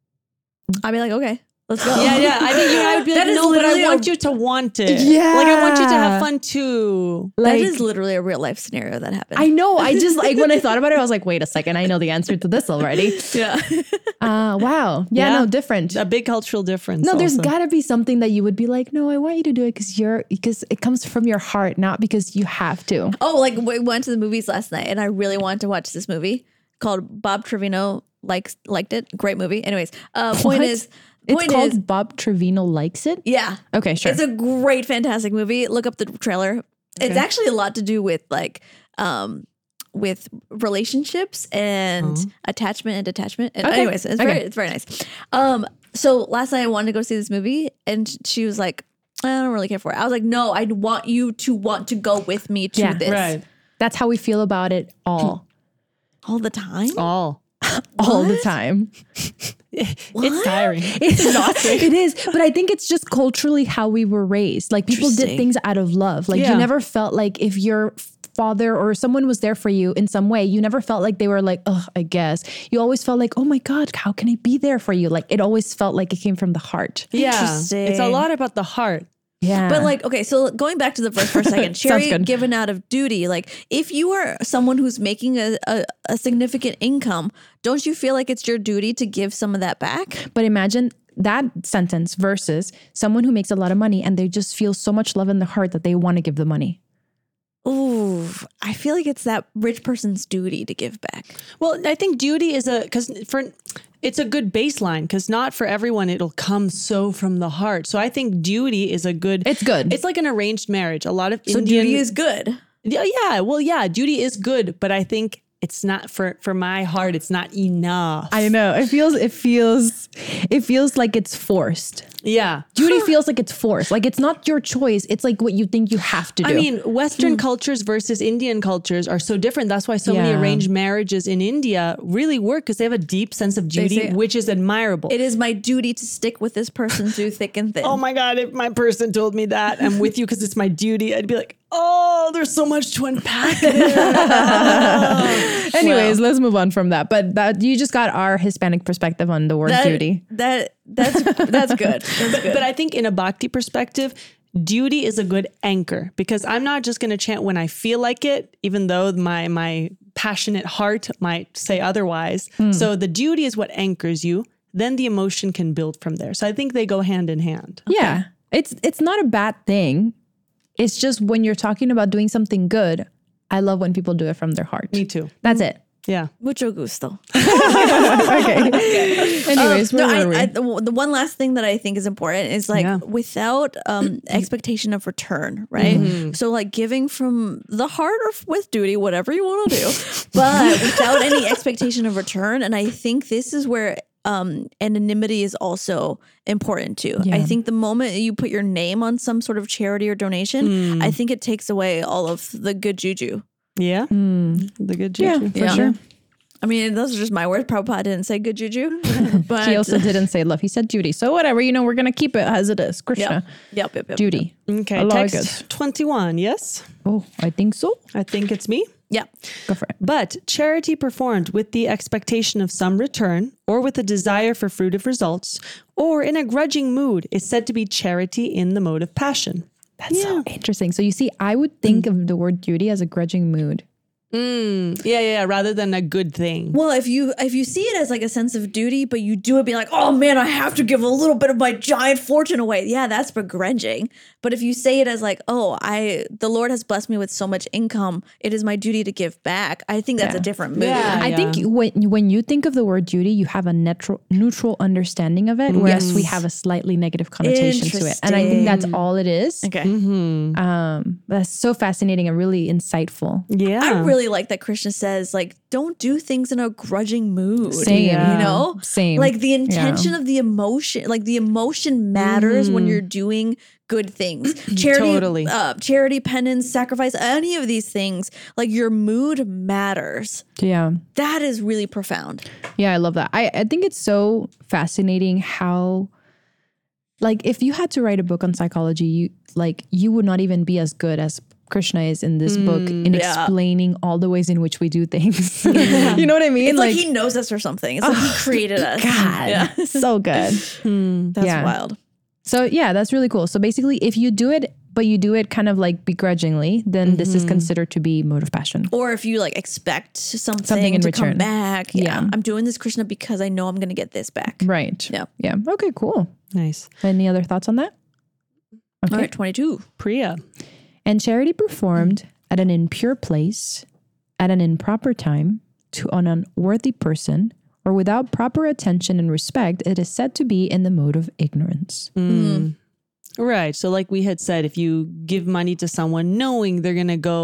Speaker 3: I'd be like, okay, let's go.
Speaker 4: Yeah, yeah. I think you know, I would be like,
Speaker 3: That is
Speaker 4: no, but I
Speaker 3: literally a-
Speaker 4: want you to want it.
Speaker 2: Yeah.
Speaker 4: Like I want you to have fun too.
Speaker 3: That
Speaker 2: Like,
Speaker 3: is literally a real life scenario that happened.
Speaker 2: I know. I just like when I thought about it, I was like, wait a second, I know the answer to this already.
Speaker 3: yeah.
Speaker 2: Uh, wow. Yeah,
Speaker 4: Yeah.
Speaker 2: no, different.
Speaker 4: A big cultural difference.
Speaker 2: No, there's
Speaker 4: also.
Speaker 2: gotta be something that you would be like, no, I want you to do it because you're because it comes from your heart, not because you have to.
Speaker 3: Oh, like we went to the movies last night and I really wanted to watch this movie called Bob Trevino likes liked it. Great movie. Anyways, uh point
Speaker 2: What?
Speaker 3: is
Speaker 2: It's
Speaker 3: point
Speaker 2: called
Speaker 3: is
Speaker 2: Bob Trevino Likes It.
Speaker 3: yeah.
Speaker 2: Okay, sure.
Speaker 3: It's a great, fantastic movie. Look up the trailer. It's actually a lot to do with like um with relationships and attachment and detachment. And
Speaker 2: Okay.
Speaker 3: anyways, it's very
Speaker 2: Okay.
Speaker 3: it's very nice. Um so last night I wanted to go see this movie and she was like, I don't really care for it. I was like, no, I want you to want to go with me to
Speaker 2: Yeah,
Speaker 3: this.
Speaker 4: Right.
Speaker 2: That's how we feel about it all.
Speaker 3: All the time?
Speaker 4: All.
Speaker 2: all the time.
Speaker 4: It's tiring.
Speaker 2: It's not. It is. But I think it's just culturally how we were raised. Like people did
Speaker 3: Interesting.
Speaker 2: things out of love. Like
Speaker 4: Yeah.
Speaker 2: you never felt like if your father or someone was there for you in some way, you never felt like they were like, oh, I guess. You always felt like, oh my God, how can I be there for you? Like it always felt like it came from the heart.
Speaker 4: Yeah.
Speaker 3: Interesting.
Speaker 4: It's a lot about the heart.
Speaker 2: Yeah.
Speaker 3: But like, okay, so going back to the verse for a second, charity
Speaker 2: good.
Speaker 3: given out of duty. Like, if you are someone who's making a, a, a significant income, don't you feel like it's your duty to give some of that back?
Speaker 2: But imagine that sentence versus someone who makes a lot of money and they just feel so much love in their heart that they want to give the money.
Speaker 3: Ooh, I feel like it's that rich person's duty to give back.
Speaker 4: Well, I think duty is a, because for, it's a good baseline because not for everyone it'll come so from the heart. So I think duty is a good.
Speaker 2: It's good.
Speaker 4: It's like an arranged marriage. A lot of
Speaker 3: So
Speaker 4: Indian,
Speaker 3: duty is good.
Speaker 4: Yeah, yeah. Well, yeah, duty is good, but I think it's not for for my heart. It's not enough.
Speaker 2: I know. It feels, it feels, it feels like it's forced.
Speaker 4: yeah.
Speaker 2: Duty feels like it's forced. Like it's not your choice. It's like what you think you have to do.
Speaker 4: I mean, Western cultures versus Indian cultures are so different. That's why so many
Speaker 2: Yeah.
Speaker 4: arranged marriages in India really work because they have a deep sense of duty,
Speaker 3: say-
Speaker 4: which is admirable.
Speaker 3: It is my duty to stick with this person through thick and thin.
Speaker 4: Oh my God, if my person told me that I'm with you because it's my duty, I'd be like, oh, there's so much to unpack there.
Speaker 2: Anyways, let's move on from that. But that you just got our Hispanic perspective on the word
Speaker 3: that,
Speaker 2: duty.
Speaker 3: That that's that's good. That's
Speaker 4: But,
Speaker 3: good.
Speaker 4: but I think in a bhakti perspective, duty is a good anchor because I'm not just going to chant when I feel like it, even though my my passionate heart might say otherwise. So the duty is what anchors you. Then the emotion can build from there. So I think they go hand in hand.
Speaker 2: Yeah. It's it's not a bad thing. It's just when you're talking about doing something good, I love when people do it from their heart.
Speaker 4: Me too.
Speaker 2: That's it.
Speaker 4: Yeah.
Speaker 3: Mucho gusto.
Speaker 2: Okay. Anyways,
Speaker 3: Um, no,
Speaker 2: where were we?
Speaker 3: I, I, the, the one last thing that I think is important is like
Speaker 4: Yeah.
Speaker 3: without um, expectation of return, right?
Speaker 2: Mm-hmm.
Speaker 3: So like giving from the heart or f- with duty, whatever you want to do, but without any expectation of return. And I think this is where um, anonymity is also important too.
Speaker 2: Yeah.
Speaker 3: I think the moment you put your name on some sort of charity or donation, I think it takes away all of the good juju.
Speaker 4: Yeah. The good
Speaker 2: yeah,
Speaker 4: juju.
Speaker 2: for
Speaker 3: Yeah.
Speaker 2: sure.
Speaker 3: I mean, those are just my words. Prabhupada didn't say good juju, but
Speaker 2: He also didn't say love. He said duty. So whatever, you know, we're going to keep it as it is. Krishna.
Speaker 3: Yep, yep, yep, yep.
Speaker 2: Duty.
Speaker 4: Okay.
Speaker 2: A lot of
Speaker 4: Text twenty-one. Yes.
Speaker 2: Oh, I think so.
Speaker 4: I think it's me.
Speaker 3: Yep.
Speaker 2: Go for it.
Speaker 4: But charity performed with the expectation of some return or with a desire for fruitive results or in a grudging mood is said to be charity in the mode of passion.
Speaker 2: That's so interesting. So you see, I would think of the word duty as a grudging mood.
Speaker 4: Yeah, yeah, yeah, rather than a good thing.
Speaker 3: Well, if you if you see it as like a sense of duty, but you do it being like, oh man, I have to give a little bit of my giant fortune away. Yeah, that's begrudging. But if you say it as like, oh, I the Lord has blessed me with so much income, it is my duty to give back. I think that's
Speaker 2: Yeah.
Speaker 3: a different mood.
Speaker 4: Yeah.
Speaker 2: I think when when you think of the word duty, you have a neutral neutral understanding of it, whereas we have a slightly negative connotation to it. And I think that's all it is.
Speaker 3: Okay.
Speaker 2: Um, that's so fascinating and really insightful.
Speaker 4: Yeah.
Speaker 3: I really like that Krishna says, like, don't do things in a grudging mood.
Speaker 2: Same.
Speaker 3: You know?
Speaker 2: Same.
Speaker 3: Like the intention of the emotion, like the emotion matters when you're doing good things. Charity,
Speaker 4: Totally.
Speaker 3: uh, charity, penance, sacrifice, any of these things, like your mood matters.
Speaker 2: Yeah.
Speaker 3: That is really profound.
Speaker 2: Yeah, I love that. I, I think it's so fascinating how, like, if you had to write a book on psychology, you like you would not even be as good as Krishna is in this book in
Speaker 3: yeah.
Speaker 2: explaining all the ways in which we do things. You know what I mean?
Speaker 3: It's like, he knows us or something. It's like he created us.
Speaker 2: God,
Speaker 3: Yeah.
Speaker 2: so good.
Speaker 3: That's
Speaker 2: Yeah.
Speaker 3: wild.
Speaker 2: So yeah, that's really cool. So basically, if you do it, but you do it kind of like begrudgingly, then this is considered to be mode of passion.
Speaker 3: Or if you like expect something,
Speaker 2: Something in
Speaker 3: to
Speaker 2: return.
Speaker 3: come back. Yeah.
Speaker 2: Yeah.
Speaker 3: I'm doing this, Krishna, because I know I'm going to get this back.
Speaker 2: Right.
Speaker 3: Yeah.
Speaker 2: Yeah. Okay, cool.
Speaker 4: Nice.
Speaker 2: Any other thoughts on that?
Speaker 3: All right, twenty-two.
Speaker 4: Priya.
Speaker 2: And charity performed at an impure place, at an improper time, to an unworthy person, or without proper attention and respect, it is said to be in the mode of ignorance.
Speaker 4: Right. So like we had said, if you give money to someone knowing they're going to go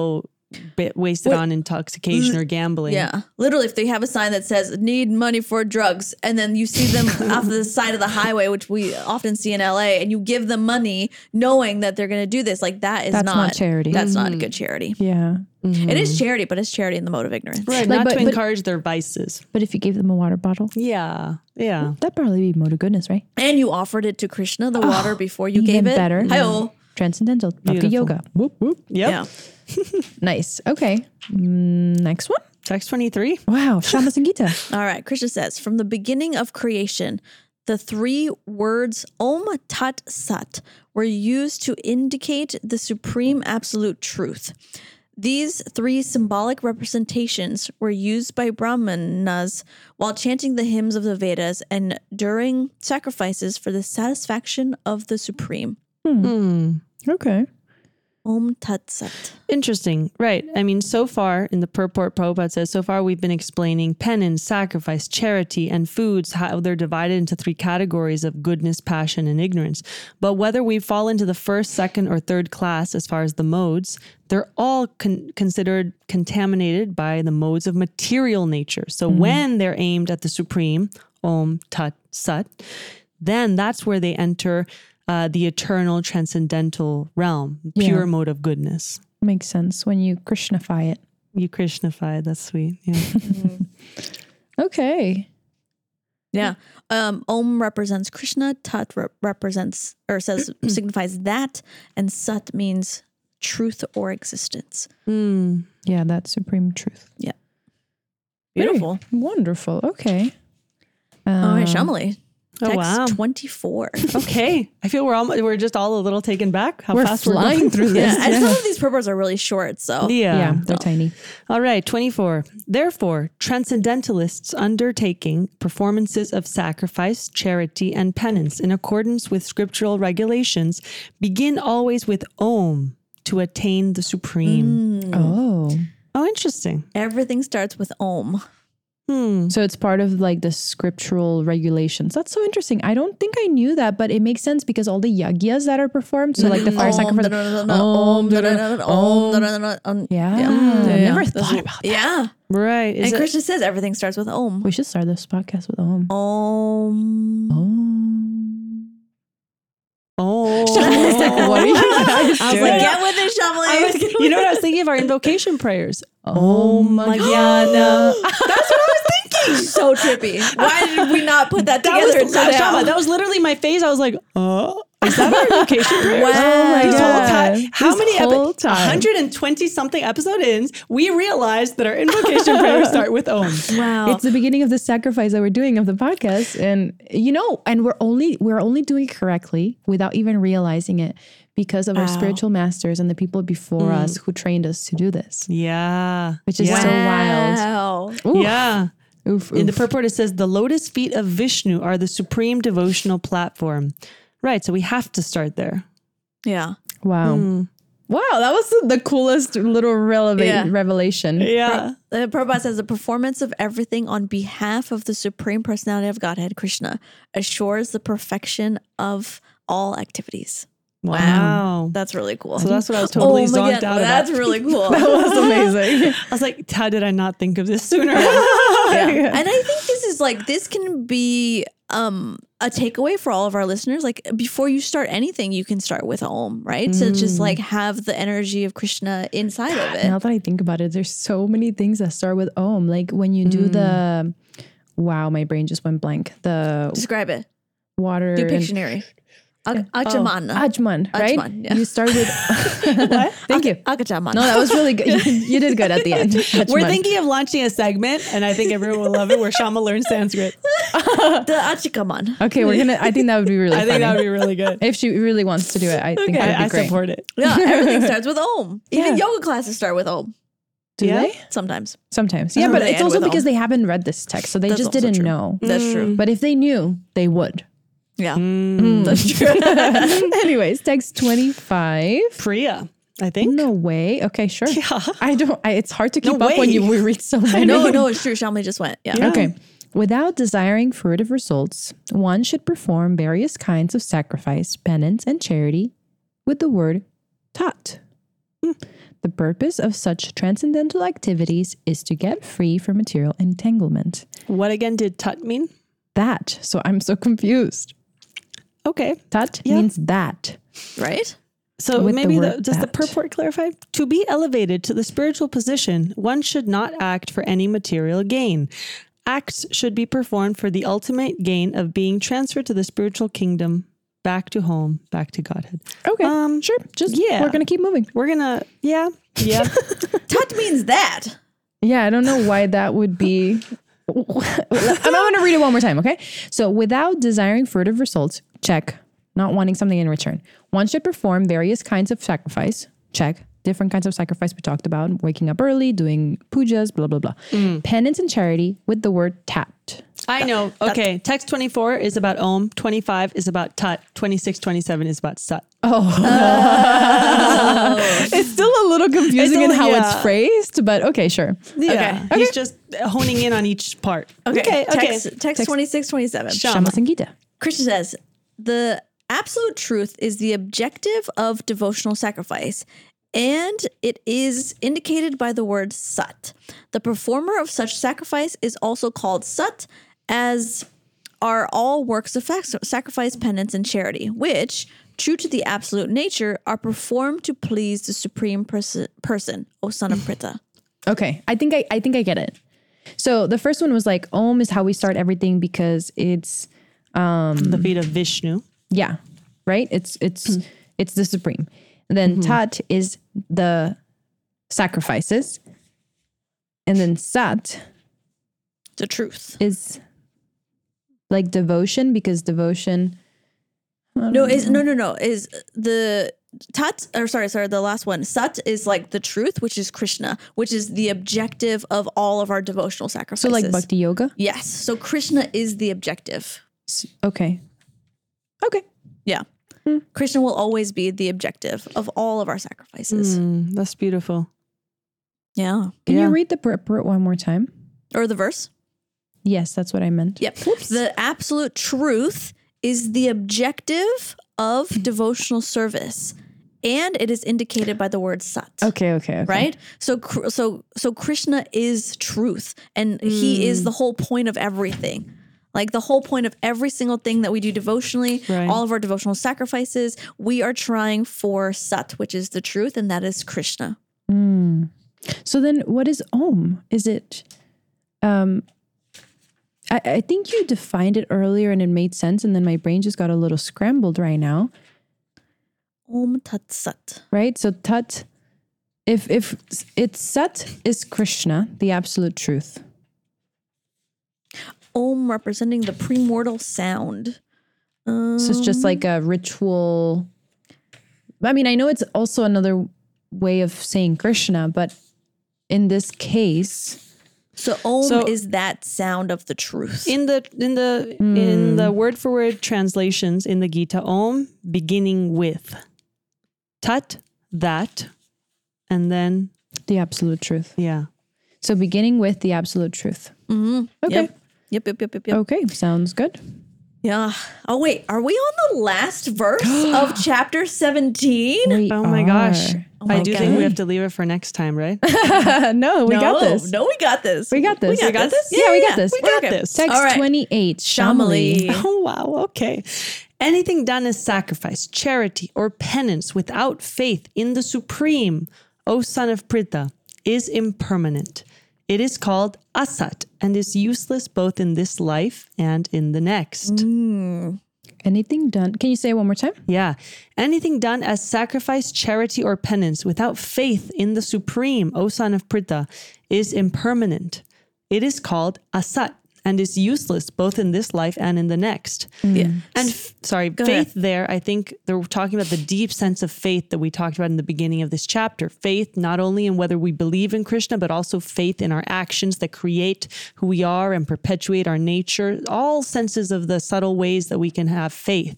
Speaker 4: bit wasted on intoxication or gambling.
Speaker 3: Yeah. Literally, if they have a sign that says need money for drugs, and then you see them off the side of the highway, which we often see in L A, and you give them money knowing that they're going to do this, like that is
Speaker 2: That's
Speaker 3: not,
Speaker 2: not charity.
Speaker 3: That's not a good charity.
Speaker 2: Yeah.
Speaker 3: It is charity, but it's charity in the mode of ignorance.
Speaker 4: Right.
Speaker 2: Like,
Speaker 4: not
Speaker 2: but-
Speaker 4: to
Speaker 2: but-
Speaker 4: encourage their vices.
Speaker 2: But if you gave them a water bottle,
Speaker 4: Yeah. Yeah.
Speaker 2: that'd probably be mode of goodness, right?
Speaker 3: And you offered it to Krishna, the water, before you
Speaker 2: even
Speaker 3: gave it.
Speaker 2: better.
Speaker 3: Hi-oh.
Speaker 2: Transcendental. Bhakti
Speaker 4: Beautiful.
Speaker 2: yoga. Whoop, whoop.
Speaker 4: Yep.
Speaker 3: Yeah.
Speaker 2: Nice. Okay. Mm, next one.
Speaker 4: Text twenty-three.
Speaker 2: Wow. Shama Sangita.
Speaker 3: All right. Krishna says, from the beginning of creation, the three words Om Tat Sat were used to indicate the supreme absolute truth. These three symbolic representations were used by Brahmanas while chanting the hymns of the Vedas and during sacrifices for the satisfaction of the supreme.
Speaker 4: Hmm.
Speaker 2: Okay.
Speaker 3: Om Tat Sat.
Speaker 4: Interesting. Right. I mean, so far in the purport, Prabhupada says, so far we've been explaining penance, sacrifice, charity, and foods, how they're divided into three categories of goodness, passion, and ignorance. But whether we fall into the first, second, or third class as far as the modes, they're all con- considered contaminated by the modes of material nature. So when they're aimed at the supreme, Om Tat Sat, then that's where they enter Uh, the eternal transcendental realm, pure
Speaker 2: Yeah.
Speaker 4: mode of goodness.
Speaker 2: Makes sense when you Krishnafy it.
Speaker 4: You Krishnafy, that's sweet. Yeah.
Speaker 2: Okay.
Speaker 3: Yeah. Um, Om represents Krishna, Tat re- represents or says signifies that, and Sat means truth or existence.
Speaker 4: Mm.
Speaker 2: Yeah, that's supreme truth.
Speaker 3: Yeah.
Speaker 2: Very
Speaker 3: Beautiful.
Speaker 2: wonderful. Okay. Um,
Speaker 3: All right, Shamali.
Speaker 4: Oh,
Speaker 3: Text
Speaker 4: wow.
Speaker 3: twenty-four.
Speaker 4: Okay. I feel we're all, we're just all a little taken back. How
Speaker 2: We're
Speaker 4: fast
Speaker 2: flying
Speaker 4: we're going
Speaker 2: through
Speaker 3: Yeah,
Speaker 2: this.
Speaker 3: and
Speaker 2: Yeah.
Speaker 3: some of these purports are really short, so
Speaker 4: Yeah.
Speaker 2: Yeah, they're tiny.
Speaker 4: All right, twenty-four. Therefore, transcendentalists undertaking performances of sacrifice, charity, and penance in accordance with scriptural regulations begin always with Om to attain the supreme.
Speaker 2: Oh.
Speaker 4: Oh, interesting.
Speaker 3: everything starts with Om.
Speaker 4: Hmm.
Speaker 2: So it's part of like the scriptural regulations. That's so interesting. I don't think I knew that, but it makes sense because all the yagyas that are performed, so like the fire sacrifice.
Speaker 3: Om, da-da-da-da, Om, da-da-da-da, Om.
Speaker 2: Yeah.
Speaker 3: Yeah.
Speaker 2: I've never
Speaker 3: That's-
Speaker 2: thought about that.
Speaker 3: Yeah.
Speaker 4: Right. Is
Speaker 3: And
Speaker 4: it-
Speaker 3: Krishna says everything starts with Om.
Speaker 2: We should start this podcast with Om.
Speaker 3: Om.
Speaker 2: Om.
Speaker 4: Oh.
Speaker 2: What are you guys
Speaker 3: I was
Speaker 2: doing?
Speaker 3: like, get with it,
Speaker 4: I
Speaker 3: Shamali.
Speaker 4: was- you know what I was thinking of? Our invocation prayers.
Speaker 2: Oh my
Speaker 4: Magyana.
Speaker 3: That's what I was thinking. So trippy. Why did we not put that
Speaker 4: That
Speaker 3: together
Speaker 4: was,
Speaker 3: until
Speaker 4: Shama,
Speaker 3: now?
Speaker 4: that was literally my face. I was like, oh, is that our invocation prayers?
Speaker 3: Wow. Oh my
Speaker 4: This whole
Speaker 2: God.
Speaker 4: time, how
Speaker 2: This
Speaker 4: many
Speaker 2: whole
Speaker 4: episodes?
Speaker 2: time.
Speaker 4: one hundred twenty something episode ins, we realized that our invocation prayers start with Om.
Speaker 3: Wow.
Speaker 2: It's the beginning of the sacrifice that we're doing of the podcast, and you know, and we're only we're only doing it correctly without even realizing it because of our
Speaker 3: Wow.
Speaker 2: spiritual masters and the people before us who trained us to do this,
Speaker 4: Yeah.
Speaker 2: which is
Speaker 4: yeah.
Speaker 2: so wild.
Speaker 3: Wow.
Speaker 2: Oof,
Speaker 4: Yeah.
Speaker 2: oof,
Speaker 4: In the
Speaker 2: oof.
Speaker 4: purport, it says the lotus feet of Vishnu are the supreme devotional platform. Right. So we have to start there.
Speaker 3: Yeah.
Speaker 2: Wow,
Speaker 4: Hmm.
Speaker 2: wow, that was the coolest little releva-
Speaker 3: Yeah.
Speaker 2: revelation.
Speaker 4: Yeah.
Speaker 3: The Prabhupada says the performance of everything on behalf of the Supreme Personality of Godhead, Krishna, assures the perfection of all activities.
Speaker 4: Wow.
Speaker 3: That's really cool.
Speaker 4: So that's what I was totally
Speaker 3: oh my
Speaker 4: zonked
Speaker 3: God,
Speaker 4: out
Speaker 3: That's
Speaker 4: about.
Speaker 3: really cool.
Speaker 2: That was amazing.
Speaker 4: I was like, how did I not think of this sooner?
Speaker 3: Yeah. And I think this is like, this can be um, a takeaway for all of our listeners. Like before you start anything, you can start with Om, right? So just like have the energy of Krishna inside of it.
Speaker 2: Now that I think about it, there's so many things that start with Om. Like when you do the, wow, my brain just went blank. The
Speaker 3: Describe it.
Speaker 2: water.
Speaker 3: Do
Speaker 2: and-
Speaker 3: Pictionary. Ag- Ajamana.
Speaker 2: Ajman, right?
Speaker 3: Ajman, yeah.
Speaker 2: You start with what? Thank you.
Speaker 3: Agajamana.
Speaker 2: No, that was really good. You, you did good at the end.
Speaker 4: We're
Speaker 2: Ajman.
Speaker 4: thinking of launching a segment, and I think everyone will love it, where Shama learns Sanskrit.
Speaker 3: the Achikaman.
Speaker 2: Okay, we're gonna. I think that would be really
Speaker 4: I
Speaker 2: funny.
Speaker 4: think that would be really good.
Speaker 2: If she really wants to do it, I think that would
Speaker 4: I,
Speaker 2: be
Speaker 4: I
Speaker 2: great.
Speaker 4: support it.
Speaker 3: Yeah, everything starts with Om. Even
Speaker 2: Yeah.
Speaker 3: yoga classes start with Om.
Speaker 2: Do
Speaker 4: Yeah.
Speaker 2: they?
Speaker 3: Sometimes.
Speaker 2: Sometimes. Yeah,
Speaker 3: Or
Speaker 2: but
Speaker 3: they
Speaker 2: it's
Speaker 3: end
Speaker 2: also
Speaker 3: with
Speaker 2: because
Speaker 3: Om.
Speaker 2: they haven't read this text, so they
Speaker 3: That's
Speaker 2: just
Speaker 3: also
Speaker 2: didn't
Speaker 3: true.
Speaker 2: know.
Speaker 3: That's true.
Speaker 2: But if they knew, they would.
Speaker 3: Yeah.
Speaker 2: Mm.
Speaker 3: That's true.
Speaker 2: Anyways, text twenty-five.
Speaker 4: Priya, I think.
Speaker 2: No way. Okay, sure.
Speaker 4: Yeah.
Speaker 2: I don't. I, it's hard to
Speaker 4: No
Speaker 2: keep up when
Speaker 4: way.
Speaker 2: you we read so many.
Speaker 3: no, no, it's true. Shamli just went. Yeah.
Speaker 4: Yeah.
Speaker 2: Okay. Without desiring fruitive results, one should perform various kinds of sacrifice, penance, and charity with the word tat. The purpose of such transcendental activities is to get free from material entanglement.
Speaker 4: What again did tut mean?
Speaker 2: That. So I'm so confused.
Speaker 4: Okay.
Speaker 2: Tut
Speaker 4: Yeah.
Speaker 2: means that.
Speaker 3: Right?
Speaker 4: So
Speaker 2: With the
Speaker 4: maybe the
Speaker 2: word
Speaker 4: does the
Speaker 2: that.
Speaker 4: purport clarify? To be elevated to the spiritual position, one should not act for any material gain. Acts should be performed for the ultimate gain of being transferred to the spiritual kingdom, back to home, back to Godhead.
Speaker 2: Okay.
Speaker 4: Um,
Speaker 2: sure. Just,
Speaker 4: yeah.
Speaker 2: we're going to keep moving.
Speaker 4: We're gonna, yeah, yeah.
Speaker 3: Tut means that.
Speaker 2: Yeah, I don't know why that would be. I'm going to read it one more time, okay? So without desiring furtive results, check. Not wanting something in return. One should perform various kinds of sacrifice, check. Different kinds of sacrifice we talked about, waking up early, doing pujas, blah, blah, blah.
Speaker 4: Mm.
Speaker 2: Penance and charity with the word tat.
Speaker 4: I know. Okay. Text twenty-four is about Om. twenty-five is about Tut. twenty-six, twenty-seven is about Sut.
Speaker 2: Oh. It's still a little confusing
Speaker 4: It's
Speaker 2: in
Speaker 4: a-
Speaker 2: how
Speaker 4: yeah.
Speaker 2: it's phrased, but okay, sure.
Speaker 4: Yeah.
Speaker 3: Okay.
Speaker 4: He's just honing in on each part.
Speaker 3: Okay.
Speaker 4: Okay. okay.
Speaker 3: Text, text, twenty-six, twenty-seven.
Speaker 4: Shama.
Speaker 2: Shama Sangita.
Speaker 3: Krishna says, the absolute truth is the objective of devotional sacrifice, and it is indicated by the word sat. The performer of such sacrifice is also called sat, as are all works of fac- sacrifice, penance, and charity, which, true to the absolute nature, are performed to please the supreme pers- person, O son of Prita.
Speaker 2: Okay, I think I, I think I get it. So the first one was like, Om is how we start everything because it's,
Speaker 4: The feet of Vishnu.
Speaker 2: yeah, right? It's it's it's the supreme. And then Tat is the sacrifices. And then Sat
Speaker 3: The truth.
Speaker 2: is like devotion because devotion.
Speaker 3: No, is no, no, no. Is the tat or sorry, sorry, the last one. Sat is like the truth, which is Krishna, which is the objective of all of our devotional sacrifices.
Speaker 2: So like bhakti yoga.
Speaker 3: Yes. So Krishna is the objective.
Speaker 2: S- Okay. Okay.
Speaker 3: Yeah. Krishna will always be the objective of all of our sacrifices.
Speaker 4: Mm, that's beautiful.
Speaker 3: Yeah.
Speaker 2: Can
Speaker 4: Yeah.
Speaker 2: you read the purport one more time?
Speaker 3: Or the verse.
Speaker 2: Yes, that's what I meant.
Speaker 3: Yep. The absolute truth is the objective of devotional service, and it is indicated by the word sat.
Speaker 2: Okay, okay, okay.
Speaker 3: Right? So Kr- so so Krishna is truth, and he is the whole point of everything. Like the whole point of every single thing that we do devotionally,
Speaker 4: Right.
Speaker 3: all of our devotional sacrifices, we are trying for sat, which is the truth, and that is Krishna.
Speaker 2: So then what is Om? Is it, um, I, I think you defined it earlier and it made sense. And then my brain just got a little scrambled right now.
Speaker 3: Om Tat Sat.
Speaker 2: Right? So Tat, if, if it's Sat is Krishna, the absolute truth.
Speaker 3: Om representing the premortal sound.
Speaker 2: So it's just like a ritual. I mean, I know it's also another way of saying Krishna, but in this case,
Speaker 3: So Om
Speaker 4: So-
Speaker 3: is that sound of the truth.
Speaker 4: In the in the in the word for word translations in the Gita, Om beginning with, Tat that, and then
Speaker 2: the absolute truth.
Speaker 4: yeah.
Speaker 2: So beginning with the absolute truth.
Speaker 3: Mm-hmm.
Speaker 2: Okay.
Speaker 3: Yep. Yep, yep, yep, yep, yep.
Speaker 2: Okay. Sounds good.
Speaker 3: Yeah. Oh, wait. Are we on the last verse of chapter seventeen?
Speaker 2: We
Speaker 4: Oh my gosh.
Speaker 2: are.
Speaker 3: my
Speaker 4: I do think
Speaker 3: God.
Speaker 4: we have to leave it for next time, right?
Speaker 2: no, we
Speaker 3: no,
Speaker 2: got this.
Speaker 3: No, we got this.
Speaker 2: We got this.
Speaker 3: We got, this?
Speaker 2: Yeah, we got this.
Speaker 3: We
Speaker 4: We're
Speaker 3: got
Speaker 4: okay.
Speaker 3: this.
Speaker 2: Text
Speaker 3: All right.
Speaker 2: twenty-eight.
Speaker 3: Shamali.
Speaker 2: Shamali.
Speaker 4: Oh, wow. Okay. Anything done as sacrifice, charity, or penance without faith in the Supreme, O son of Prita, is impermanent. It is called asat and is useless both in this life and in the next.
Speaker 2: Anything done? Can you say it one more time?
Speaker 4: Yeah. Anything done as sacrifice, charity, or penance without faith in the Supreme, O son of Prita, is impermanent. It is called asat and is useless both in this life and in the next.
Speaker 3: Yeah.
Speaker 4: And f- sorry,
Speaker 3: Go
Speaker 4: faith
Speaker 3: ahead.
Speaker 4: there, I think they're talking about the deep sense of faith that we talked about in the beginning of this chapter. Faith not only in whether we believe in Krishna, but also faith in our actions that create who we are and perpetuate our nature. All senses of the subtle ways that we can have faith.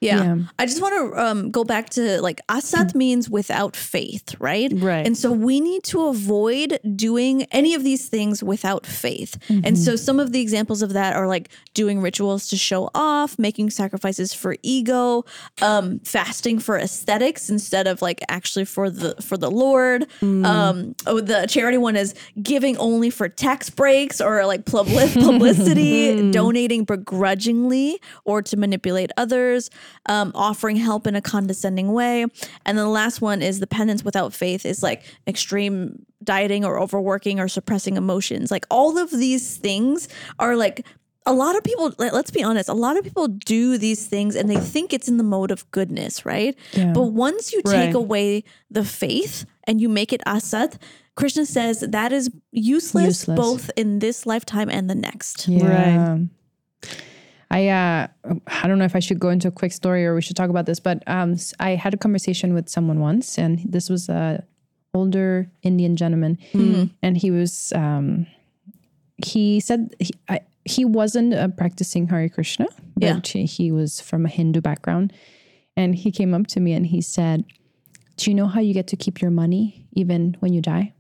Speaker 3: Yeah.
Speaker 2: Yeah.
Speaker 3: I just want to um, go back to like asat means without faith, right?
Speaker 4: Right.
Speaker 3: And so we need to avoid doing any of these things without faith. And so some of the examples of that are like doing rituals to show off, making sacrifices for ego, um, fasting for aesthetics instead of like actually for the for the Lord.
Speaker 2: Mm.
Speaker 3: Um, oh, the charity one is giving only for tax breaks or like publi- publicity, donating begrudgingly or to manipulate others. Um, offering help in a condescending way. And then the last one is the penance without faith is like extreme dieting or overworking or suppressing emotions. Like all of these things are like, a lot of people, let- let's be honest, a lot of people do these things and they think it's in the mode of goodness, right?
Speaker 2: Yeah.
Speaker 3: But once you take
Speaker 4: Right.
Speaker 3: away the faith and you make it asat, Krishna says that is useless,
Speaker 2: Useless.
Speaker 3: both in this lifetime and the next.
Speaker 2: Yeah. I uh, I don't know if I should go into a quick story or we should talk about this, but um, s- I had a conversation with someone once, and this was a older Indian gentleman, and he was um, he said he, I, he wasn't uh, practicing Hare Krishna, but
Speaker 3: Yeah.
Speaker 2: he, he was from a Hindu background, and he came up to me and he said, "Do you know how you get to keep your money even when you die?"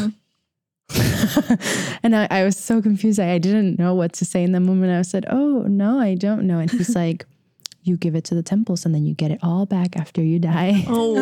Speaker 2: And I, I was so confused. I, I didn't know what to say in that moment. I said, "Oh, no, I don't know." And he's like, "You give it to the temples and then you get it all back after you die."
Speaker 3: Oh,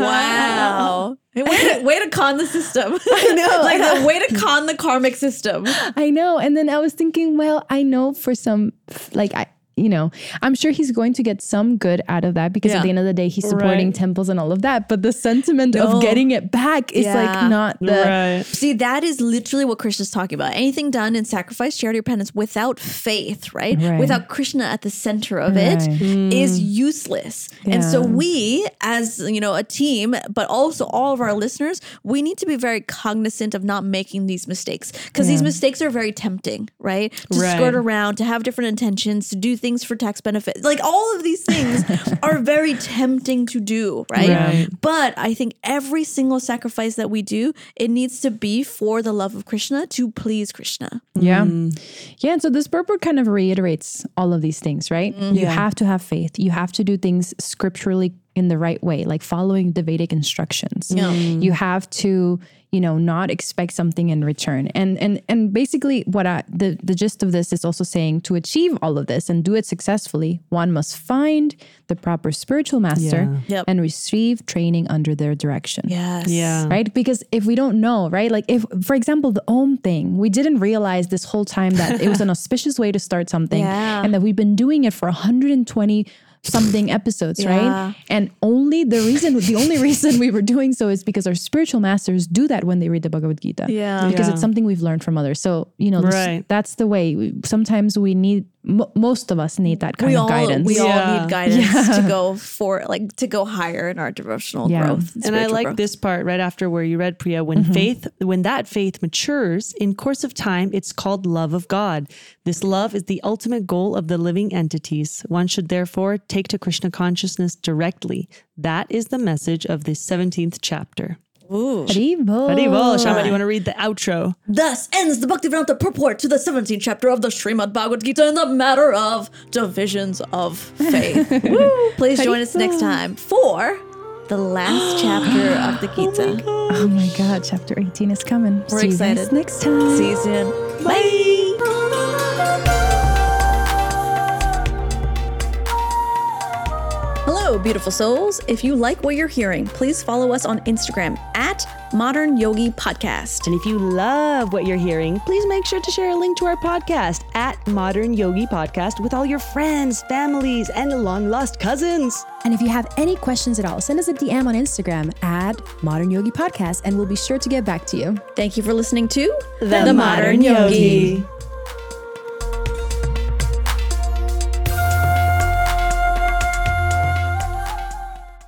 Speaker 3: wow. Hey, way, to, way to con the system. I know. like the way to con the karmic system.
Speaker 2: I know. And then I was thinking, well, I know for some, like, I, you know, I'm sure he's going to get some good out of that because
Speaker 3: Yeah.
Speaker 2: at the end of the day, he's supporting
Speaker 4: Right.
Speaker 2: temples and all of that. But the sentiment
Speaker 3: No.
Speaker 2: of getting it back is
Speaker 3: Yeah.
Speaker 2: like not the,
Speaker 4: Right.
Speaker 3: See, that is literally what Krishna's talking about. Anything done in sacrifice, charity, or penance without faith, right?
Speaker 2: Right.
Speaker 3: Without Krishna at the center of it,
Speaker 2: Right.
Speaker 3: is useless. And so
Speaker 2: Yeah.
Speaker 3: we, as you know, a team, but also all of our listeners, we need to be very cognizant of not making these mistakes because these mistakes are very tempting, right? To
Speaker 4: Right.
Speaker 3: skirt around, to have different intentions, to do things for tax benefit. Like all of these things are very tempting to do, right?
Speaker 4: Right.
Speaker 3: But I think every single sacrifice that we do, it needs to be for the love of Krishna, to please Krishna.
Speaker 2: Yeah. Yeah. And so this purport kind of reiterates all of these things, right? You have to have faith. You have to do things scripturally in the right way, like following the Vedic instructions.
Speaker 3: Yeah.
Speaker 2: You have to, you know, not expect something in return. And and and basically what I the, the gist of this is also saying to achieve all of this and do it successfully, one must find the proper spiritual master
Speaker 3: Yeah. Yep.
Speaker 2: and receive training under their direction.
Speaker 3: Yes.
Speaker 4: Yeah.
Speaker 2: Right? Because if we don't know, right? Like if, for example, the Om thing, we didn't realize this whole time that it was an auspicious way to start something
Speaker 3: Yeah.
Speaker 2: and that we've been doing it for one hundred twenty something episodes,
Speaker 3: Yeah.
Speaker 2: right? And only the reason, the only reason we were doing so is because our spiritual masters do that when they read the Bhagavad Gita.
Speaker 3: Yeah.
Speaker 2: Because
Speaker 4: Yeah.
Speaker 2: it's something we've learned from others. So, you know, this,
Speaker 4: Right.
Speaker 2: that's the way. We, sometimes we need, mo most of us need that kind
Speaker 3: We
Speaker 2: of
Speaker 3: all
Speaker 2: guidance.
Speaker 3: we all
Speaker 4: Yeah.
Speaker 3: need guidance to go for like to go higher in our devotional
Speaker 2: Yeah.
Speaker 3: growth.
Speaker 4: And I
Speaker 3: spiritual
Speaker 4: like
Speaker 3: growth.
Speaker 4: this part right after where you read, Priya, when faith, when that faith matures in course of time, it's called love of God. This love is the ultimate goal of the living entities. One should therefore take to Krishna consciousness directly. That is the message of the seventeenth chapter.
Speaker 3: Ooh.
Speaker 2: Haribol.
Speaker 4: Haribol. Shama, do you want to read the outro?
Speaker 3: Thus ends the Bhaktivedanta purport to the seventeenth chapter of the Srimad Bhagavad Gita in the matter of divisions of faith. Woo. Please join us next time for the last chapter of the Gita.
Speaker 2: Oh my God, chapter eighteen is coming.
Speaker 3: We're
Speaker 2: See you guys
Speaker 3: excited.
Speaker 2: next time.
Speaker 3: See you soon. Bye. Hello, beautiful souls. If you like what you're hearing, please follow us on Instagram at Modern Yogi Podcast.
Speaker 4: And if you love what you're hearing, please make sure to share a link to our podcast at Modern Yogi Podcast with all your friends, families, and long lost cousins.
Speaker 1: And if you have any questions at all, send us a D M on Instagram at Modern Yogi Podcast and we'll be sure to get back to you.
Speaker 3: Thank you for listening to
Speaker 4: The Modern Yogi.